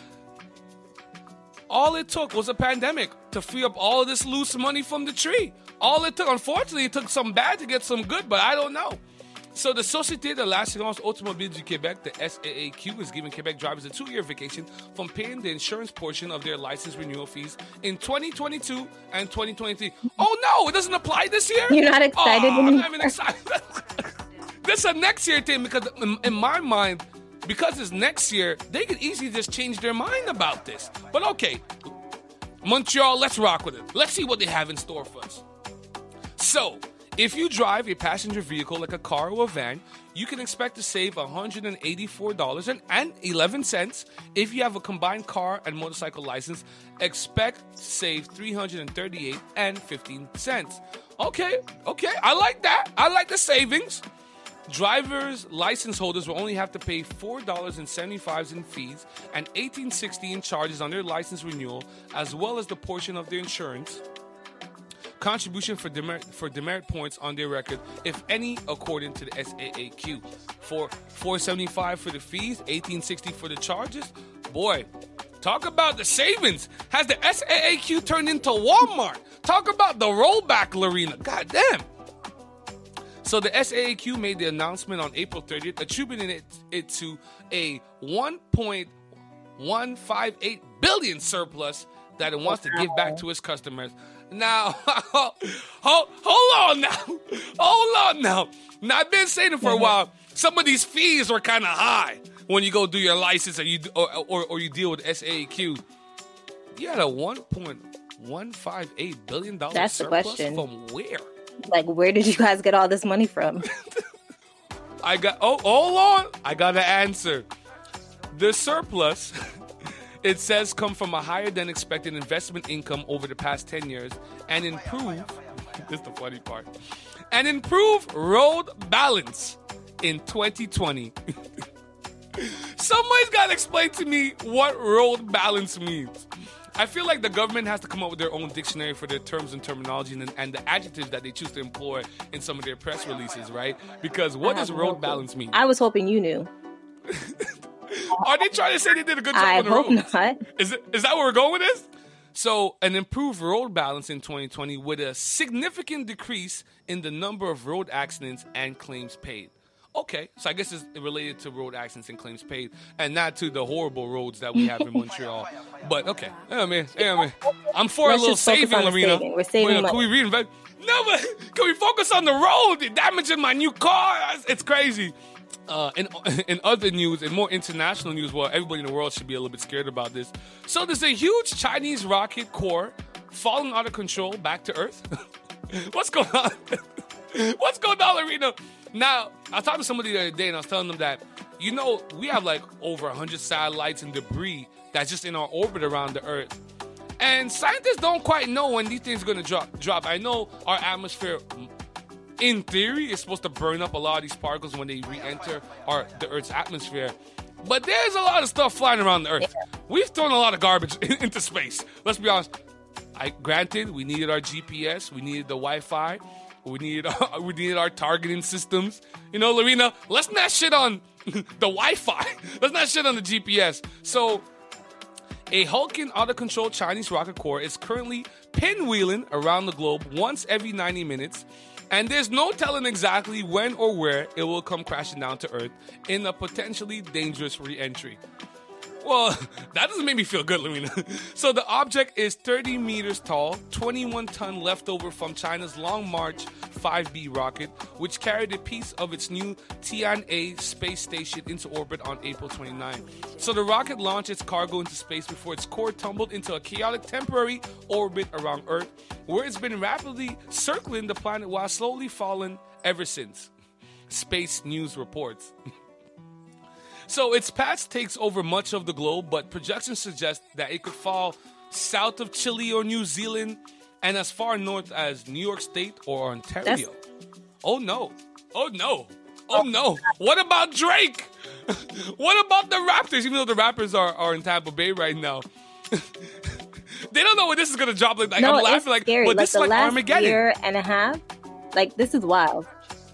All it took was a pandemic to free up all of this loose money from the tree. All it took, unfortunately, it took some bad to get some good, but I don't know. So the Société de l'Assurance Automobile du Québec, the S A A Q, is giving Quebec drivers a two-year vacation from paying the insurance portion of their license renewal fees in twenty twenty-two and twenty twenty-three. Oh, no, it doesn't apply this year? You're not excited oh, I'm anymore? not even excited. This is a next year thing because in, in my mind, because it's next year, they could easily just change their mind about this. But okay, Montreal, let's rock with it. Let's see what they have in store for us. So, if you drive a passenger vehicle like a car or a van, you can expect to save one hundred eighty-four dollars and eleven cents. If you have a combined car and motorcycle license, expect to save three hundred thirty-eight dollars and fifteen cents. Okay, okay, I like that. I like the savings. Drivers, license holders will only have to pay four dollars and seventy-five cents in fees and eighteen dollars and sixty cents in charges on their license renewal, as well as the portion of their insurance contribution for demerit, for demerit points on their record, if any, according to the S A A Q. For four dollars and seventy-five cents for the fees, eighteen dollars and sixty cents for the charges. Boy, talk about the savings. Has the S A A Q turned into Walmart? Talk about the rollback, Lorena. God damn. So the S A A Q made the announcement on April thirtieth, attributing it, it to a one point one five eight billion dollars surplus that it wants to give back to its customers. Now, hold, hold on now. Hold on now. Now, I've been saying it for a while. Some of these fees are kind of high when you go do your license or you or, or, or you deal with S A A Q. You had a one point one five eight billion dollars That's surplus? The question. From where? Like, where did you guys get all this money from? I got, oh, hold on. I got an answer. The surplus, it says, come from a higher than expected investment income over the past ten years and improve, this is the funny part, and improve road balance in twenty twenty. Somebody's got to explain to me what road balance means. I feel like the government has to come up with their own dictionary for their terms and terminology and, and the adjectives that they choose to employ in some of their press releases, right? Because what does road balance mean? I was hoping you knew. Are they trying to say they did a good job I on the hope roads? not. Is it, is that where we're going with this? So, an improved road balance in twenty twenty with a significant decrease in the number of road accidents and claims paid. Okay, so I guess it's related to road accidents and claims paid, and not to the horrible roads that we have in Montreal. But okay, yeah, man, yeah, man. I'm for Let's a little just focus saving, on the Lorena. saving. We're saving Wait, money. Can we reinvent? No, but can we focus on the road? You're damaging my new car. It's crazy. Uh, in, in other news, in more international news, well, everybody in the world should be a little bit scared about this. So there's a huge Chinese rocket core falling out of control back to Earth. What's going on? What's going on, Lorena? Now, I was talking to somebody the other day, and I was telling them that, you know, we have like over one hundred satellites and debris that's just in our orbit around the Earth. And scientists don't quite know when these things are going to drop. drop. I know our atmosphere, in theory, is supposed to burn up a lot of these particles when they re-enter our, the Earth's atmosphere. But there's a lot of stuff flying around the Earth. We've thrown a lot of garbage into space. Let's be honest. I, granted, we needed our G P S. We needed the Wi-Fi. We needed, our, we needed our targeting systems. You know, Lorena, let's not shit on the Wi-Fi. Let's not shit on the G P S. So, a hulking, out-of-control Chinese rocket core is currently pinwheeling around the globe once every ninety minutes. And there's no telling exactly when or where it will come crashing down to Earth in a potentially dangerous re-entry. Well, that doesn't make me feel good, Lorena. So the object is thirty meters tall, twenty-one ton leftover from China's Long March five B rocket, which carried a piece of its new Tianhe space station into orbit on April twenty-ninth. So the rocket launched its cargo into space before its core tumbled into a chaotic temporary orbit around Earth, where it's been rapidly circling the planet while slowly falling ever since. Space News reports. So its path takes over much of the globe, but projections suggest that it could fall south of Chile or New Zealand and as far north as New York State or Ontario. That's... Oh no. Oh no. Oh no. What about Drake? What about the Raptors? Even though the Raptors are, are in Tampa Bay right now. They don't know when this is going to drop. Like, no, I'm laughing it's like, scary. well, Like this the is like last Armageddon. year and a half, like this is wild.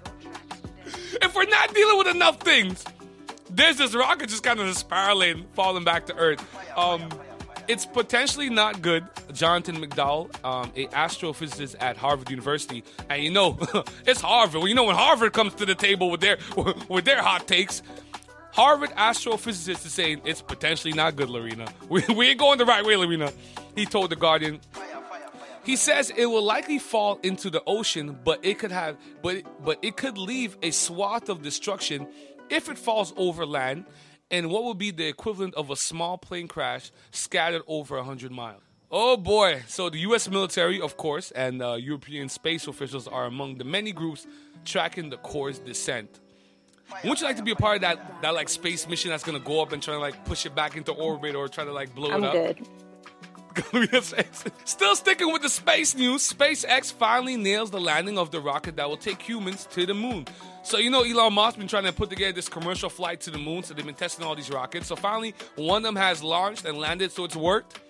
If we're not dealing with enough things, there's this rocket just kind of spiraling, falling back to Earth. Um, it's potentially not good. Jonathan McDowell, um, a astrophysicist at Harvard University, and you know, it's Harvard. Well, you know when Harvard comes to the table with their with their hot takes. Harvard astrophysicist is saying it's potentially not good, Lorena. We, we ain't going the right way, Lorena. He told The Guardian. He says it will likely fall into the ocean, but it could have, but but it could leave a swath of destruction if it falls over land, and what would be the equivalent of a small plane crash scattered over one hundred miles. Oh boy. So the U S military, of course, and uh, European space officials are among the many groups tracking the core's descent. Wouldn't you like to be a part of that, that like space mission that's going to go up and try to like push it back into orbit or try to like blow I'm it up? good. Still sticking with the space news, SpaceX finally nails the landing of the rocket that will take humans to the moon. So, you know, Elon Musk's been trying to put together this commercial flight to the moon, so they've been testing all these rockets. So finally, one of them has launched and landed, so it's worked.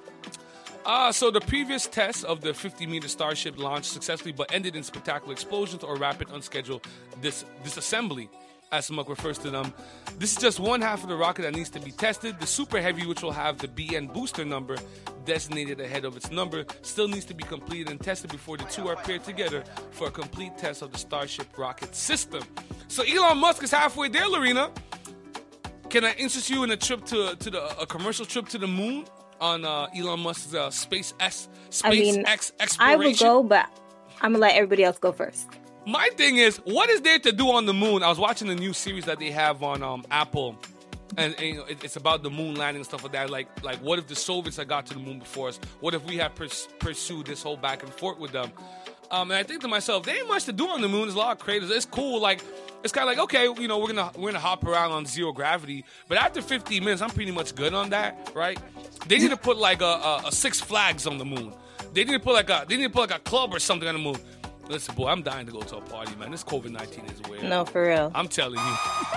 Uh, so the previous test of the fifty-meter Starship launched successfully, but ended in spectacular explosions or rapid, unscheduled dis- disassembly, as Musk refers to them. This is just one half of the rocket that needs to be tested. The Super Heavy, which will have the B N booster number designated ahead of its number, still needs to be completed and tested before the two are paired together for a complete test of the Starship rocket system. So Elon Musk is halfway there, Lorena. Can I interest you in a trip to to the a commercial trip to the moon on uh, Elon Musk's uh, Space S SpaceX I mean, exploration? I would go, but I'm gonna let everybody else go first. My thing is, what is there to do on the moon? I was watching the new series that they have on um, Apple, and, and you know, it, it's about the moon landing and stuff like that. Like, like what if the Soviets had got to the moon before us? What if we had pers- pursued this whole back and forth with them? Um, and I think to myself, there ain't much to do on the moon. There's a lot of craters. It's cool. Like, it's kind of like, okay, you know, we're gonna we're gonna hop around on zero gravity. But after fifteen minutes, I'm pretty much good on that, right? They need to put like a, a, a Six Flags on the moon. They need to put like a they need to put like a club or something on the moon. Listen, boy, I'm dying to go to a party, man. This COVID nineteen is weird. No, for real. I'm telling you.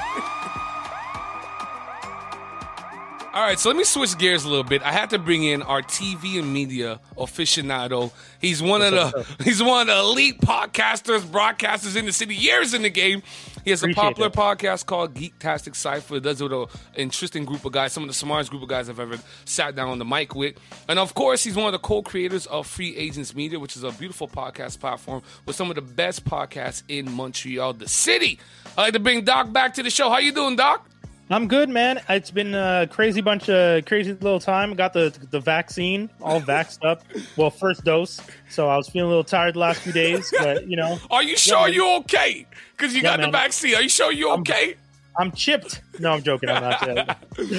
All right, so let me switch gears a little bit. I had to bring in our T V and media aficionado. He's one of the he's one of the elite podcasters, broadcasters in the city, years in the game. He has a Appreciate popular that. podcast called Geektastic Cypher. It does it with an interesting group of guys, some of the smartest group of guys I've ever sat down on the mic with. And of course, he's one of the co-creators of Free Agents Media, which is a beautiful podcast platform with some of the best podcasts in Montreal, the city. I'd like to bring Doc back to the show. How you doing, Doc? I'm good, man. It's been a crazy bunch of crazy little time. Got the the vaccine, all vaxxed up. Well, first dose. So I was feeling a little tired the last few days, but you know. Are you sure yeah, you're okay? Because you Yeah, got man. the vaccine. Are you sure you're I'm- okay? I'm chipped. No, I'm joking. I'm not.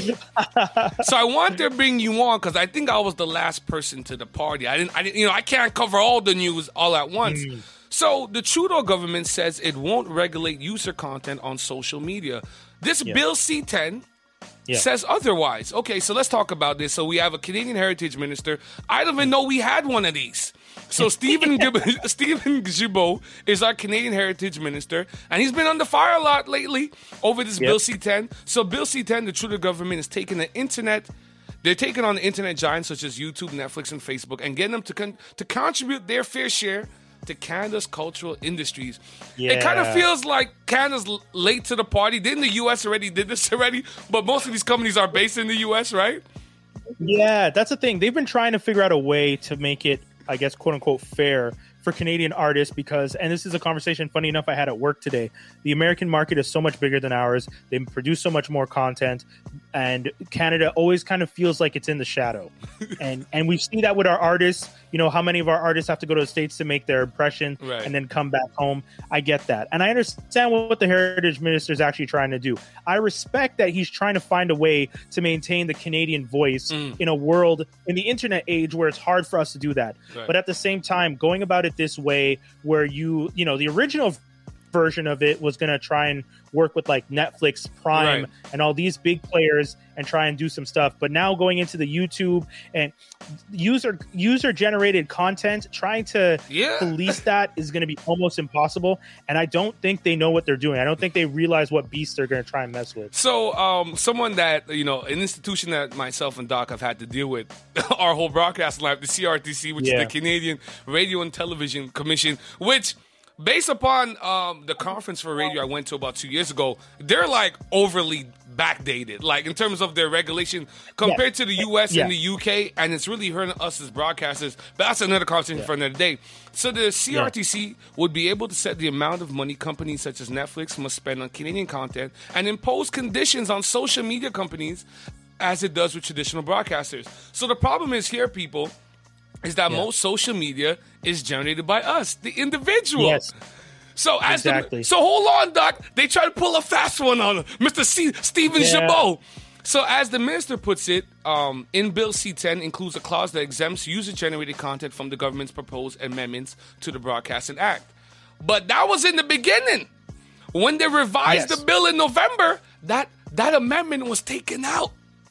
So I wanted to bring you on because I think I was the last person to the party. I didn't, I didn't, you know, I can't cover all the news all at once. Mm. So the Trudeau government says it won't regulate user content on social media. This Yeah. Bill C ten Yeah. says otherwise. Okay, so let's talk about this. So we have a Canadian Heritage Minister. I don't even know we had one of these. So Stephen Gib- Stephen Gibault is our Canadian Heritage Minister, and he's been under fire a lot lately over this Yep. Bill C ten. So Bill C ten, the Trudeau government is taking the internet. They're taking on the internet giants such as YouTube, Netflix, and Facebook, and getting them to con- to contribute their fair share to Canada's cultural industries. It kind of Yeah. feels like Canada's l- late to the party. Didn't the U S already did this already? But most of these companies are based in the U S, right? Yeah, that's the thing. They've been trying to figure out a way to make it, I guess, quote unquote, fair for Canadian artists because, and this is a conversation, funny enough, I had at work today. The American market is so much bigger than ours. They produce so much more content, and Canada always kind of feels like it's in the shadow. and and we see that with our artists. You know, how many of our artists have to go to the States to make their impression Right. and then come back home. I get that. And I understand what the Heritage Minister is actually trying to do. I respect that he's trying to find a way to maintain the Canadian voice Mm. in a world, in the internet age where it's hard for us to do that. Right. But at the same time, going about it this way where you, you know, the original version of it was going to try and work with like Netflix, Prime, Right. and all these big players and try and do some stuff. But now going into the YouTube and user user generated content, trying to Yeah. police that is going to be almost impossible. And I don't think they know what they're doing. I don't think they realize what beast they're going to try and mess with. So, um, someone that, you know, an institution that myself and Doc have had to deal with our whole broadcast life, the C R T C, which Yeah. is the Canadian Radio and Television Commission, which, based upon um, the conference for radio I went to about two years ago, they're like overly backdated, like in terms of their regulation compared to the U S Yeah. and the U K, and it's really hurting us as broadcasters. But that's another conversation for another day. So the C R T C would be able to set the amount of money companies such as Netflix must spend on Canadian content and impose conditions on social media companies as it does with traditional broadcasters. So the problem is here, people, is that Yeah. most social media is generated by us, the individual. Yes. So as Exactly. the, so hold on, Doc. They try to pull a fast one on Mister C, Stephen Yeah. Chabot. So as the minister puts it, um, in Bill C ten includes a clause that exempts user-generated content from the government's proposed amendments to the Broadcasting Act. But that was in the beginning. When they revised Yes. the bill in November, that that amendment was taken out.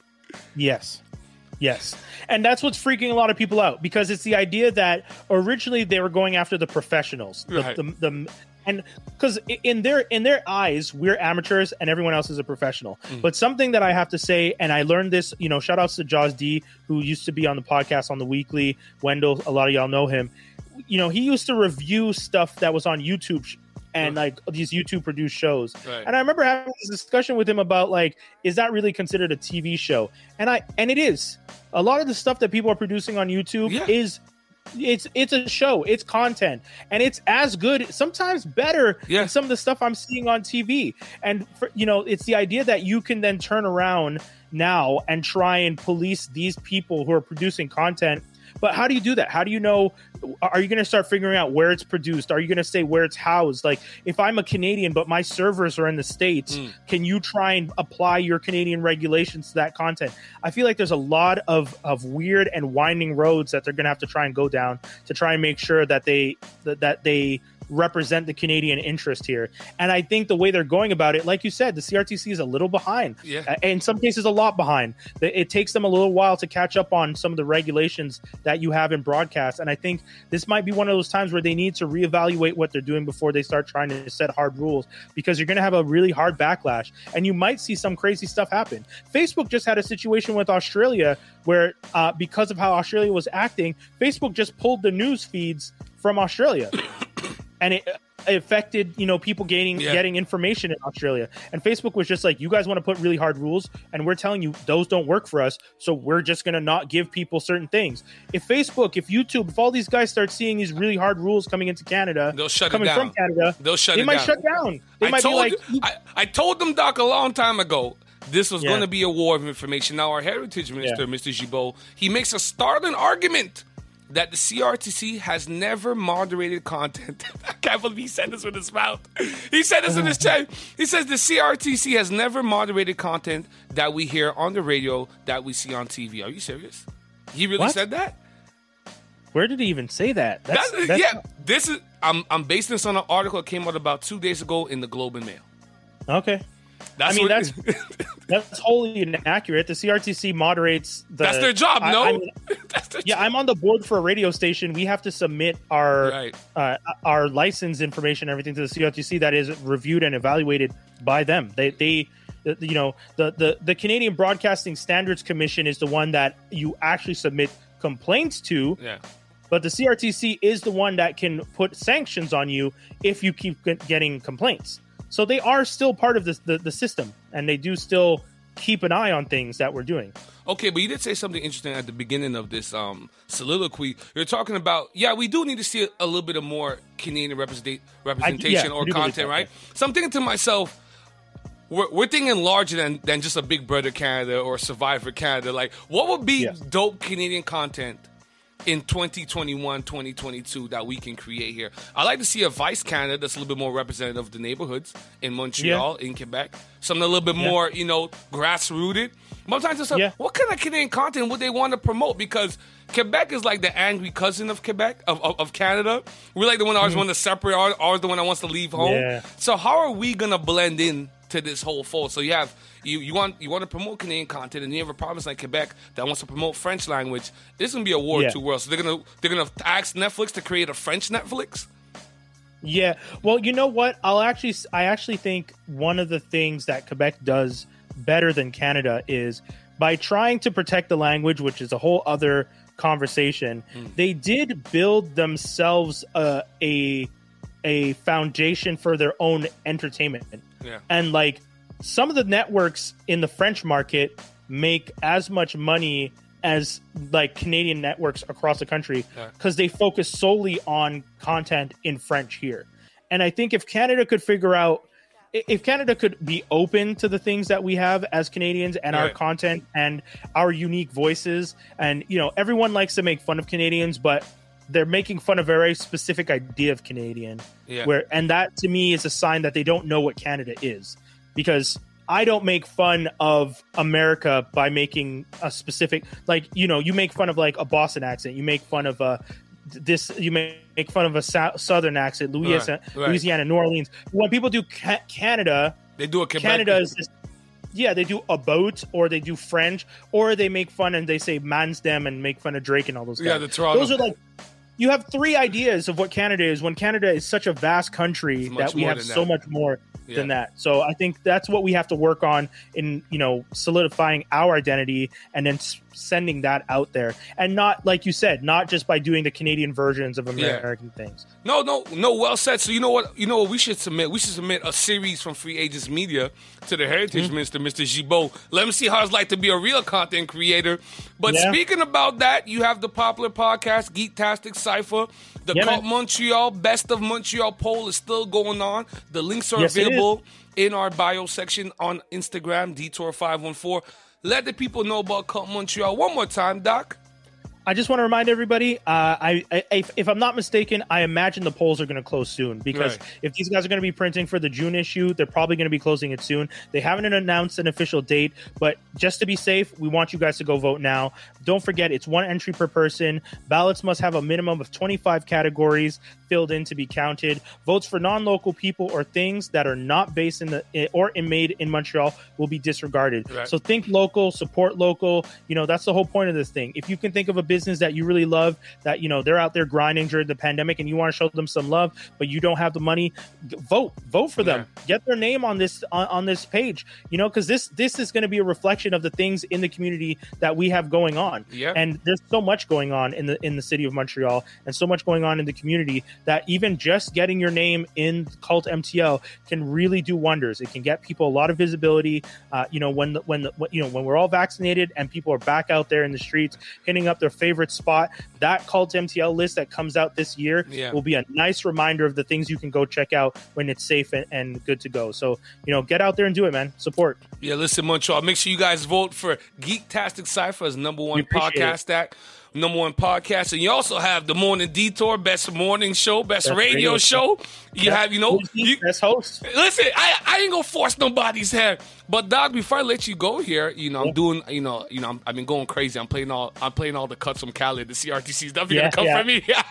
Yes. Yes. And that's what's freaking a lot of people out, because it's the idea that originally they were going after the professionals. The, Right. the, the, and because in their in their eyes, we're amateurs and everyone else is a professional. Mm. But something that I have to say, and I learned this, you know, shout outs to Jaws D, who used to be on the podcast on the weekly. Wendell, a lot of y'all know him. You know, he used to review stuff that was on YouTube sh- and like these YouTube produced shows. Right. And I remember having this discussion with him about like, is that really considered a T V show? And I and it is. A lot of the stuff that people are producing on YouTube Yeah. is it's it's a show, it's content, and it's as good, sometimes better Yeah. than some of the stuff I'm seeing on T V. And for, you know, it's the idea that you can then turn around now and try and police these people who are producing content. But how do you do that? How do you know? Are you going to start figuring out where it's produced? Are you going to say where it's housed? Like, if I'm a Canadian, but my servers are in the States, Mm. can you try and apply your Canadian regulations to that content? I feel like there's a lot of, of weird and winding roads that they're going to have to try and go down to try and make sure that they that, that they represent the Canadian interest here. And I think the way they're going about it, like you said, the C R T C is a little behind. Yeah. Uh, in some cases, a lot behind. The- It takes them a little while to catch up on some of the regulations that you have in broadcast. And I think this might be one of those times where they need to reevaluate what they're doing before they start trying to set hard rules, because you're going to have a really hard backlash and you might see some crazy stuff happen. Facebook just had a situation with Australia where uh, because of how Australia was acting, Facebook just pulled the news feeds from Australia. And it it affected, you know, people gaining Yeah. getting information in Australia. And Facebook was just like, you guys want to put really hard rules, and we're telling you those don't work for us, so we're just going to not give people certain things. If Facebook, if YouTube, if all these guys start seeing these really hard rules coming into Canada, They'll shut it coming down. from Canada, They'll shut they it might down. shut down. They I might be told like, you- I, I told them, Doc, a long time ago, this was Yeah. going to be a war of information. Now, our heritage minister, Yeah. Mister Gibault, he makes a startling argument that the C R T C has never moderated content. I can't believe he said this with his mouth. He said this in his chat. He says the C R T C has never moderated content that we hear on the radio that we see on T V. Are you serious? He really What? said that? where did he even say that? That's, That's, that's yeah, this is. I'm I'm basing this on an article that came out about two days ago in the Globe and Mail. Okay. That's I mean, what, that's that's wholly inaccurate. The C R T C moderates. The, That's their job, I- no? I mean, That's their yeah, job. I'm on the board for a radio station. We have to submit our Right. uh, our license information, everything to the C R T C that is reviewed and evaluated by them. They they. You know, the, the, the Canadian Broadcasting Standards Commission is the one that you actually submit complaints to. Yeah. But the C R T C is the one that can put sanctions on you if you keep get- getting complaints. So they are still part of this, the, the system, and they do still keep an eye on things that we're doing. Okay, but you did say something interesting at the beginning of this um, soliloquy. You're talking about, yeah, we do need to see a, a little bit of more Canadian represent- representation yeah, or we do believe content, that, right? yeah. So I'm thinking to myself, we're, we're thinking larger than, than just a Big Brother Canada or Survivor Canada. Like, what would be Yes. dope Canadian content in twenty twenty-one, twenty twenty-two that we can create here. I like to see a Vice Canada that's a little bit more representative of the neighborhoods in Montreal, yeah. in Quebec. Something a little bit yeah. more, you know, grassrooted. Sometimes it's like, yeah. what kind of Canadian content would they want to promote? Because Quebec is like the angry cousin of Quebec, of, of, of Canada. We're like the one that always mm-hmm. wants to separate, always the one that wants to leave home. Yeah. So how are we going to blend in to this whole fold? So you have you you want you want to promote Canadian content, and you have a province like Quebec that wants to promote French language. This is gonna be a war yeah. of two worlds. So they're gonna they're gonna ask Netflix to create a French Netflix. Yeah, well, you know what? I'll actually I actually think one of the things that Quebec does better than Canada is by trying to protect the language, which is a whole other conversation. Mm. They did build themselves uh, a a foundation for their own entertainment. Yeah. And like some of the networks in the French market make as much money as like Canadian networks across the country because yeah. they focus solely on content in French here. And I think if Canada could figure out, if Canada could be open to the things that we have as Canadians and right. our content and our unique voices, and you know, everyone likes to make fun of Canadians, but they're making fun of a very specific idea of Canadian. Yeah. Where, and that to me is a sign that they don't know what Canada is, because I don't make fun of America by making a specific, like, you know, you make fun of like a Boston accent, you make fun of a this, you make fun of a so- Southern accent, Louisiana, right, right. Louisiana, New Orleans. When people do ca- Canada, they do a Quebec. Canada is just, yeah, they do a boat, or they do French, or they make fun and they say "mans them" and make fun of Drake and all those guys. Yeah, the Toronto. Those are like, you have three ideas of what Canada is, when Canada is such a vast country that we have so that. much more yeah. than that. So I think that's what we have to work on in, you know, solidifying our identity and then sending that out there. And not, like you said, not just by doing the Canadian versions of American yeah. things. No, no, no, well said. So you know what, you know what we should submit? We should submit a series from Free Agents Media to the Heritage mm-hmm. Minister, Mister Gibault. Let him see how it's like to be a real content creator. But yeah. speaking about that, you have the popular podcast, Geektastic Cypher. The yeah, Cult man. Montreal Best of Montreal poll is still going on. The links are yes, available in our bio section on Instagram, Detour five one four. Let the people know about Cult Montreal one more time, Doc. I just want to remind everybody, uh, I, I if, if I'm not mistaken, I imagine the polls are going to close soon, because right. if these guys are going to be printing for the June issue, they're probably going to be closing it soon. They haven't announced an official date, but just to be safe, we want you guys to go vote now. Don't forget, it's one entry per person. Ballots must have a minimum of twenty-five categories filled in to be counted. Votes for non-local people or things that are not based in the or made in Montreal will be disregarded. Right. So think local, support local. You know, that's the whole point of this thing. If you can think of a business that you really love, that, you know, they're out there grinding during the pandemic and you want to show them some love, but you don't have the money, vote vote for them. Yeah. Get their name on this on, on this page, you know, because this this is going to be a reflection of the things in the community that we have going on. Yep. And there's so much going on in the in the city of Montreal, and so much going on in the community, that even just getting your name in Cult M T L can really do wonders. It can get people a lot of visibility. Uh, you know, when the, when the, you know when we're all vaccinated and people are back out there in the streets hitting up their favorite spot, that Cult M T L list that comes out this year yeah. will be a nice reminder of the things you can go check out when it's safe and, and good to go. So, you know, get out there and do it, man. Support. Yeah, listen, Montreal, make sure you guys vote for Geektastic Cypher as number one podcast act. Number one podcast, and you also have the Morning Detour, best morning show, best, best radio, radio show. You best, have, you know, you, best host. Listen, I, I ain't gonna force nobody's hand, but Doc, before I let you go here, you know, I'm yeah. doing, you know, you know, I'm, I've been going crazy. I'm playing all, I'm playing all the cuts from Khaled. The C R T C stuff yeah, gonna come yeah. from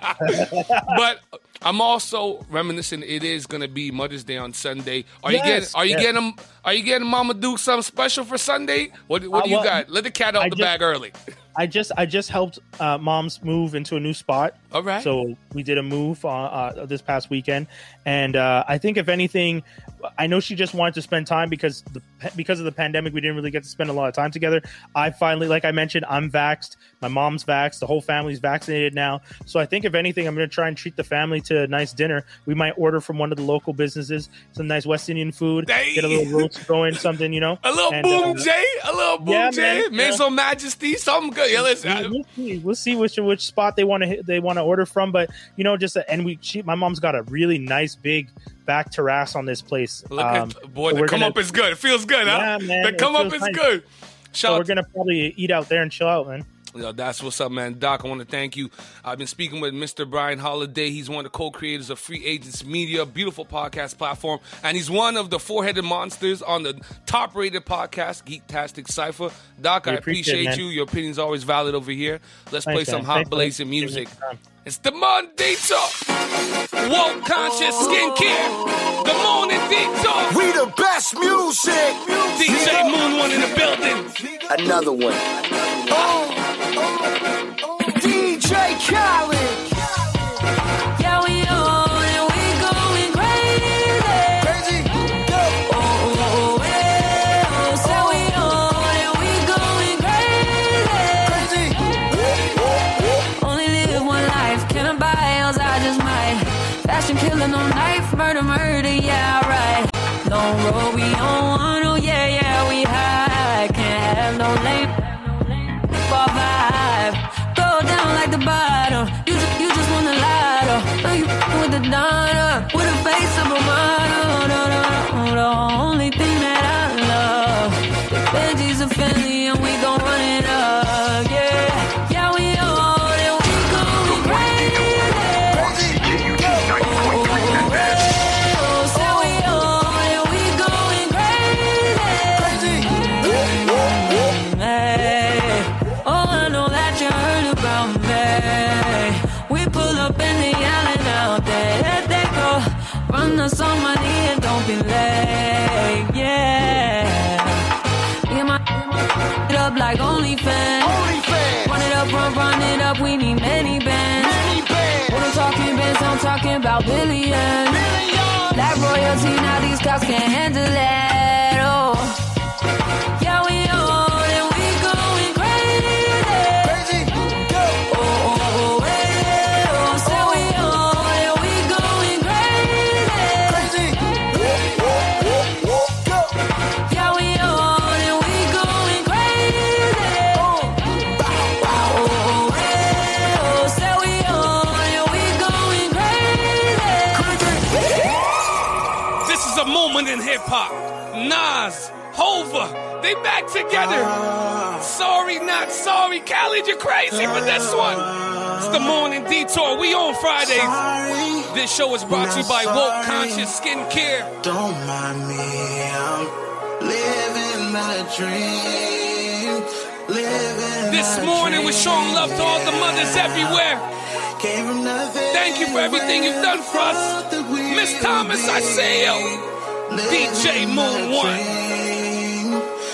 me. But I'm also reminiscing. It is gonna be Mother's Day on Sunday. Are yes, you getting? Are you yes. getting? Are you getting Mama Duke something special for Sunday? What What do you uh, well, got? Let the cat out I the just, bag early. I just I just helped uh, moms move into a new spot. All right. So we did a move uh, uh, this past weekend, and uh, I think if anything, I know she just wanted to spend time because the because of the pandemic, we didn't really get to spend a lot of time together. I finally, like I mentioned, I'm vaxxed. My mom's vaxxed. The whole family's vaccinated now. So I think if anything, I'm going to try and treat the family to a nice dinner. We might order from one of the local businesses some nice West Indian food. Dang. Get a little roast going, something, you know. A little and, boom, uh, Jay. A little boom, yeah, Jay. Maison yeah. Majesty. Something good. Yeah, listen. We'll see. We'll see which which spot they want to they want to order from, but you know, just a, and we. She, my mom's got a really nice big back terrace on this place. Look um, at, boy, so the come gonna, up is good. It feels good, huh? Yeah, man, the come up is nice. good. Shout so we're gonna probably eat out there and chill out, man. Yo, that's what's up, man. Doc, I want to thank you. I've been speaking with Mister Brian Holiday. He's one of the co-creators of Free Agents Media, beautiful podcast platform. And he's one of the four-headed monsters on the top-rated podcast, Geektastic Cypher. Doc, We I appreciate appreciate it, you. Your opinion's always valid over here. Let's Thanks, play some man. hot Thanks for blazing giving me music. the time. It's the Morning Detour. Woke Conscious Skincare. The Morning Detour. We the best music. D J Moon One in the building. Another one. Oh, D J Khaled. Yeah, we on and we going crazy. Crazy. Go. Oh, oh, oh, yeah. Oh, so we on and we going crazy. Crazy. Only live one life, can I buy else I just might. Fashion killer, no knife, murder, murder, yeah, right. Long road we on, oh yeah, yeah, we high. Can't have no lame, bar vibe. Go down like the bottom, you just, you just wanna lie, though. Know you with the Donna, with a face of a model, no, no, no, the only thing that I love. The Benji's a Philly and we gon' run it up, yeah. Yeah, we on and we going crazy. C K U T ninety point three F M. Oh, so we on and we going crazy. Hey, oh, I know that you heard about me. We pull up in the alley out there. Let that go. Run us on money and don't be late. Yeah. Get my it up like OnlyFans. OnlyFans. Run it up, run, run it up. We need many bands. Many bands. When I'm talking bands, I'm talking about billions. Black royalty, now these cops can't handle that. Oh, yeah, we on and we going crazy. Crazy. Go. Oh, oh, oh, yeah. Oh, so we on and we going crazy. Crazy. Go. Yeah, we on and we going crazy. Oh. Oh, oh, yeah. Oh, so we on and we going crazy. This is a moment in hip hop. Nas, Hova, they back together. Sorry, not sorry. Khaled, you're crazy for this one. It's the Morning Detour. We on Fridays. This show is brought to you by Woke Conscious Skincare. Don't mind me, I'm living my dream. Living This my morning dream. we're showing love to all the mothers everywhere. Came from nothing. Thank you for everything you've done for us. Miss Thomas, I see you. D J Moon One.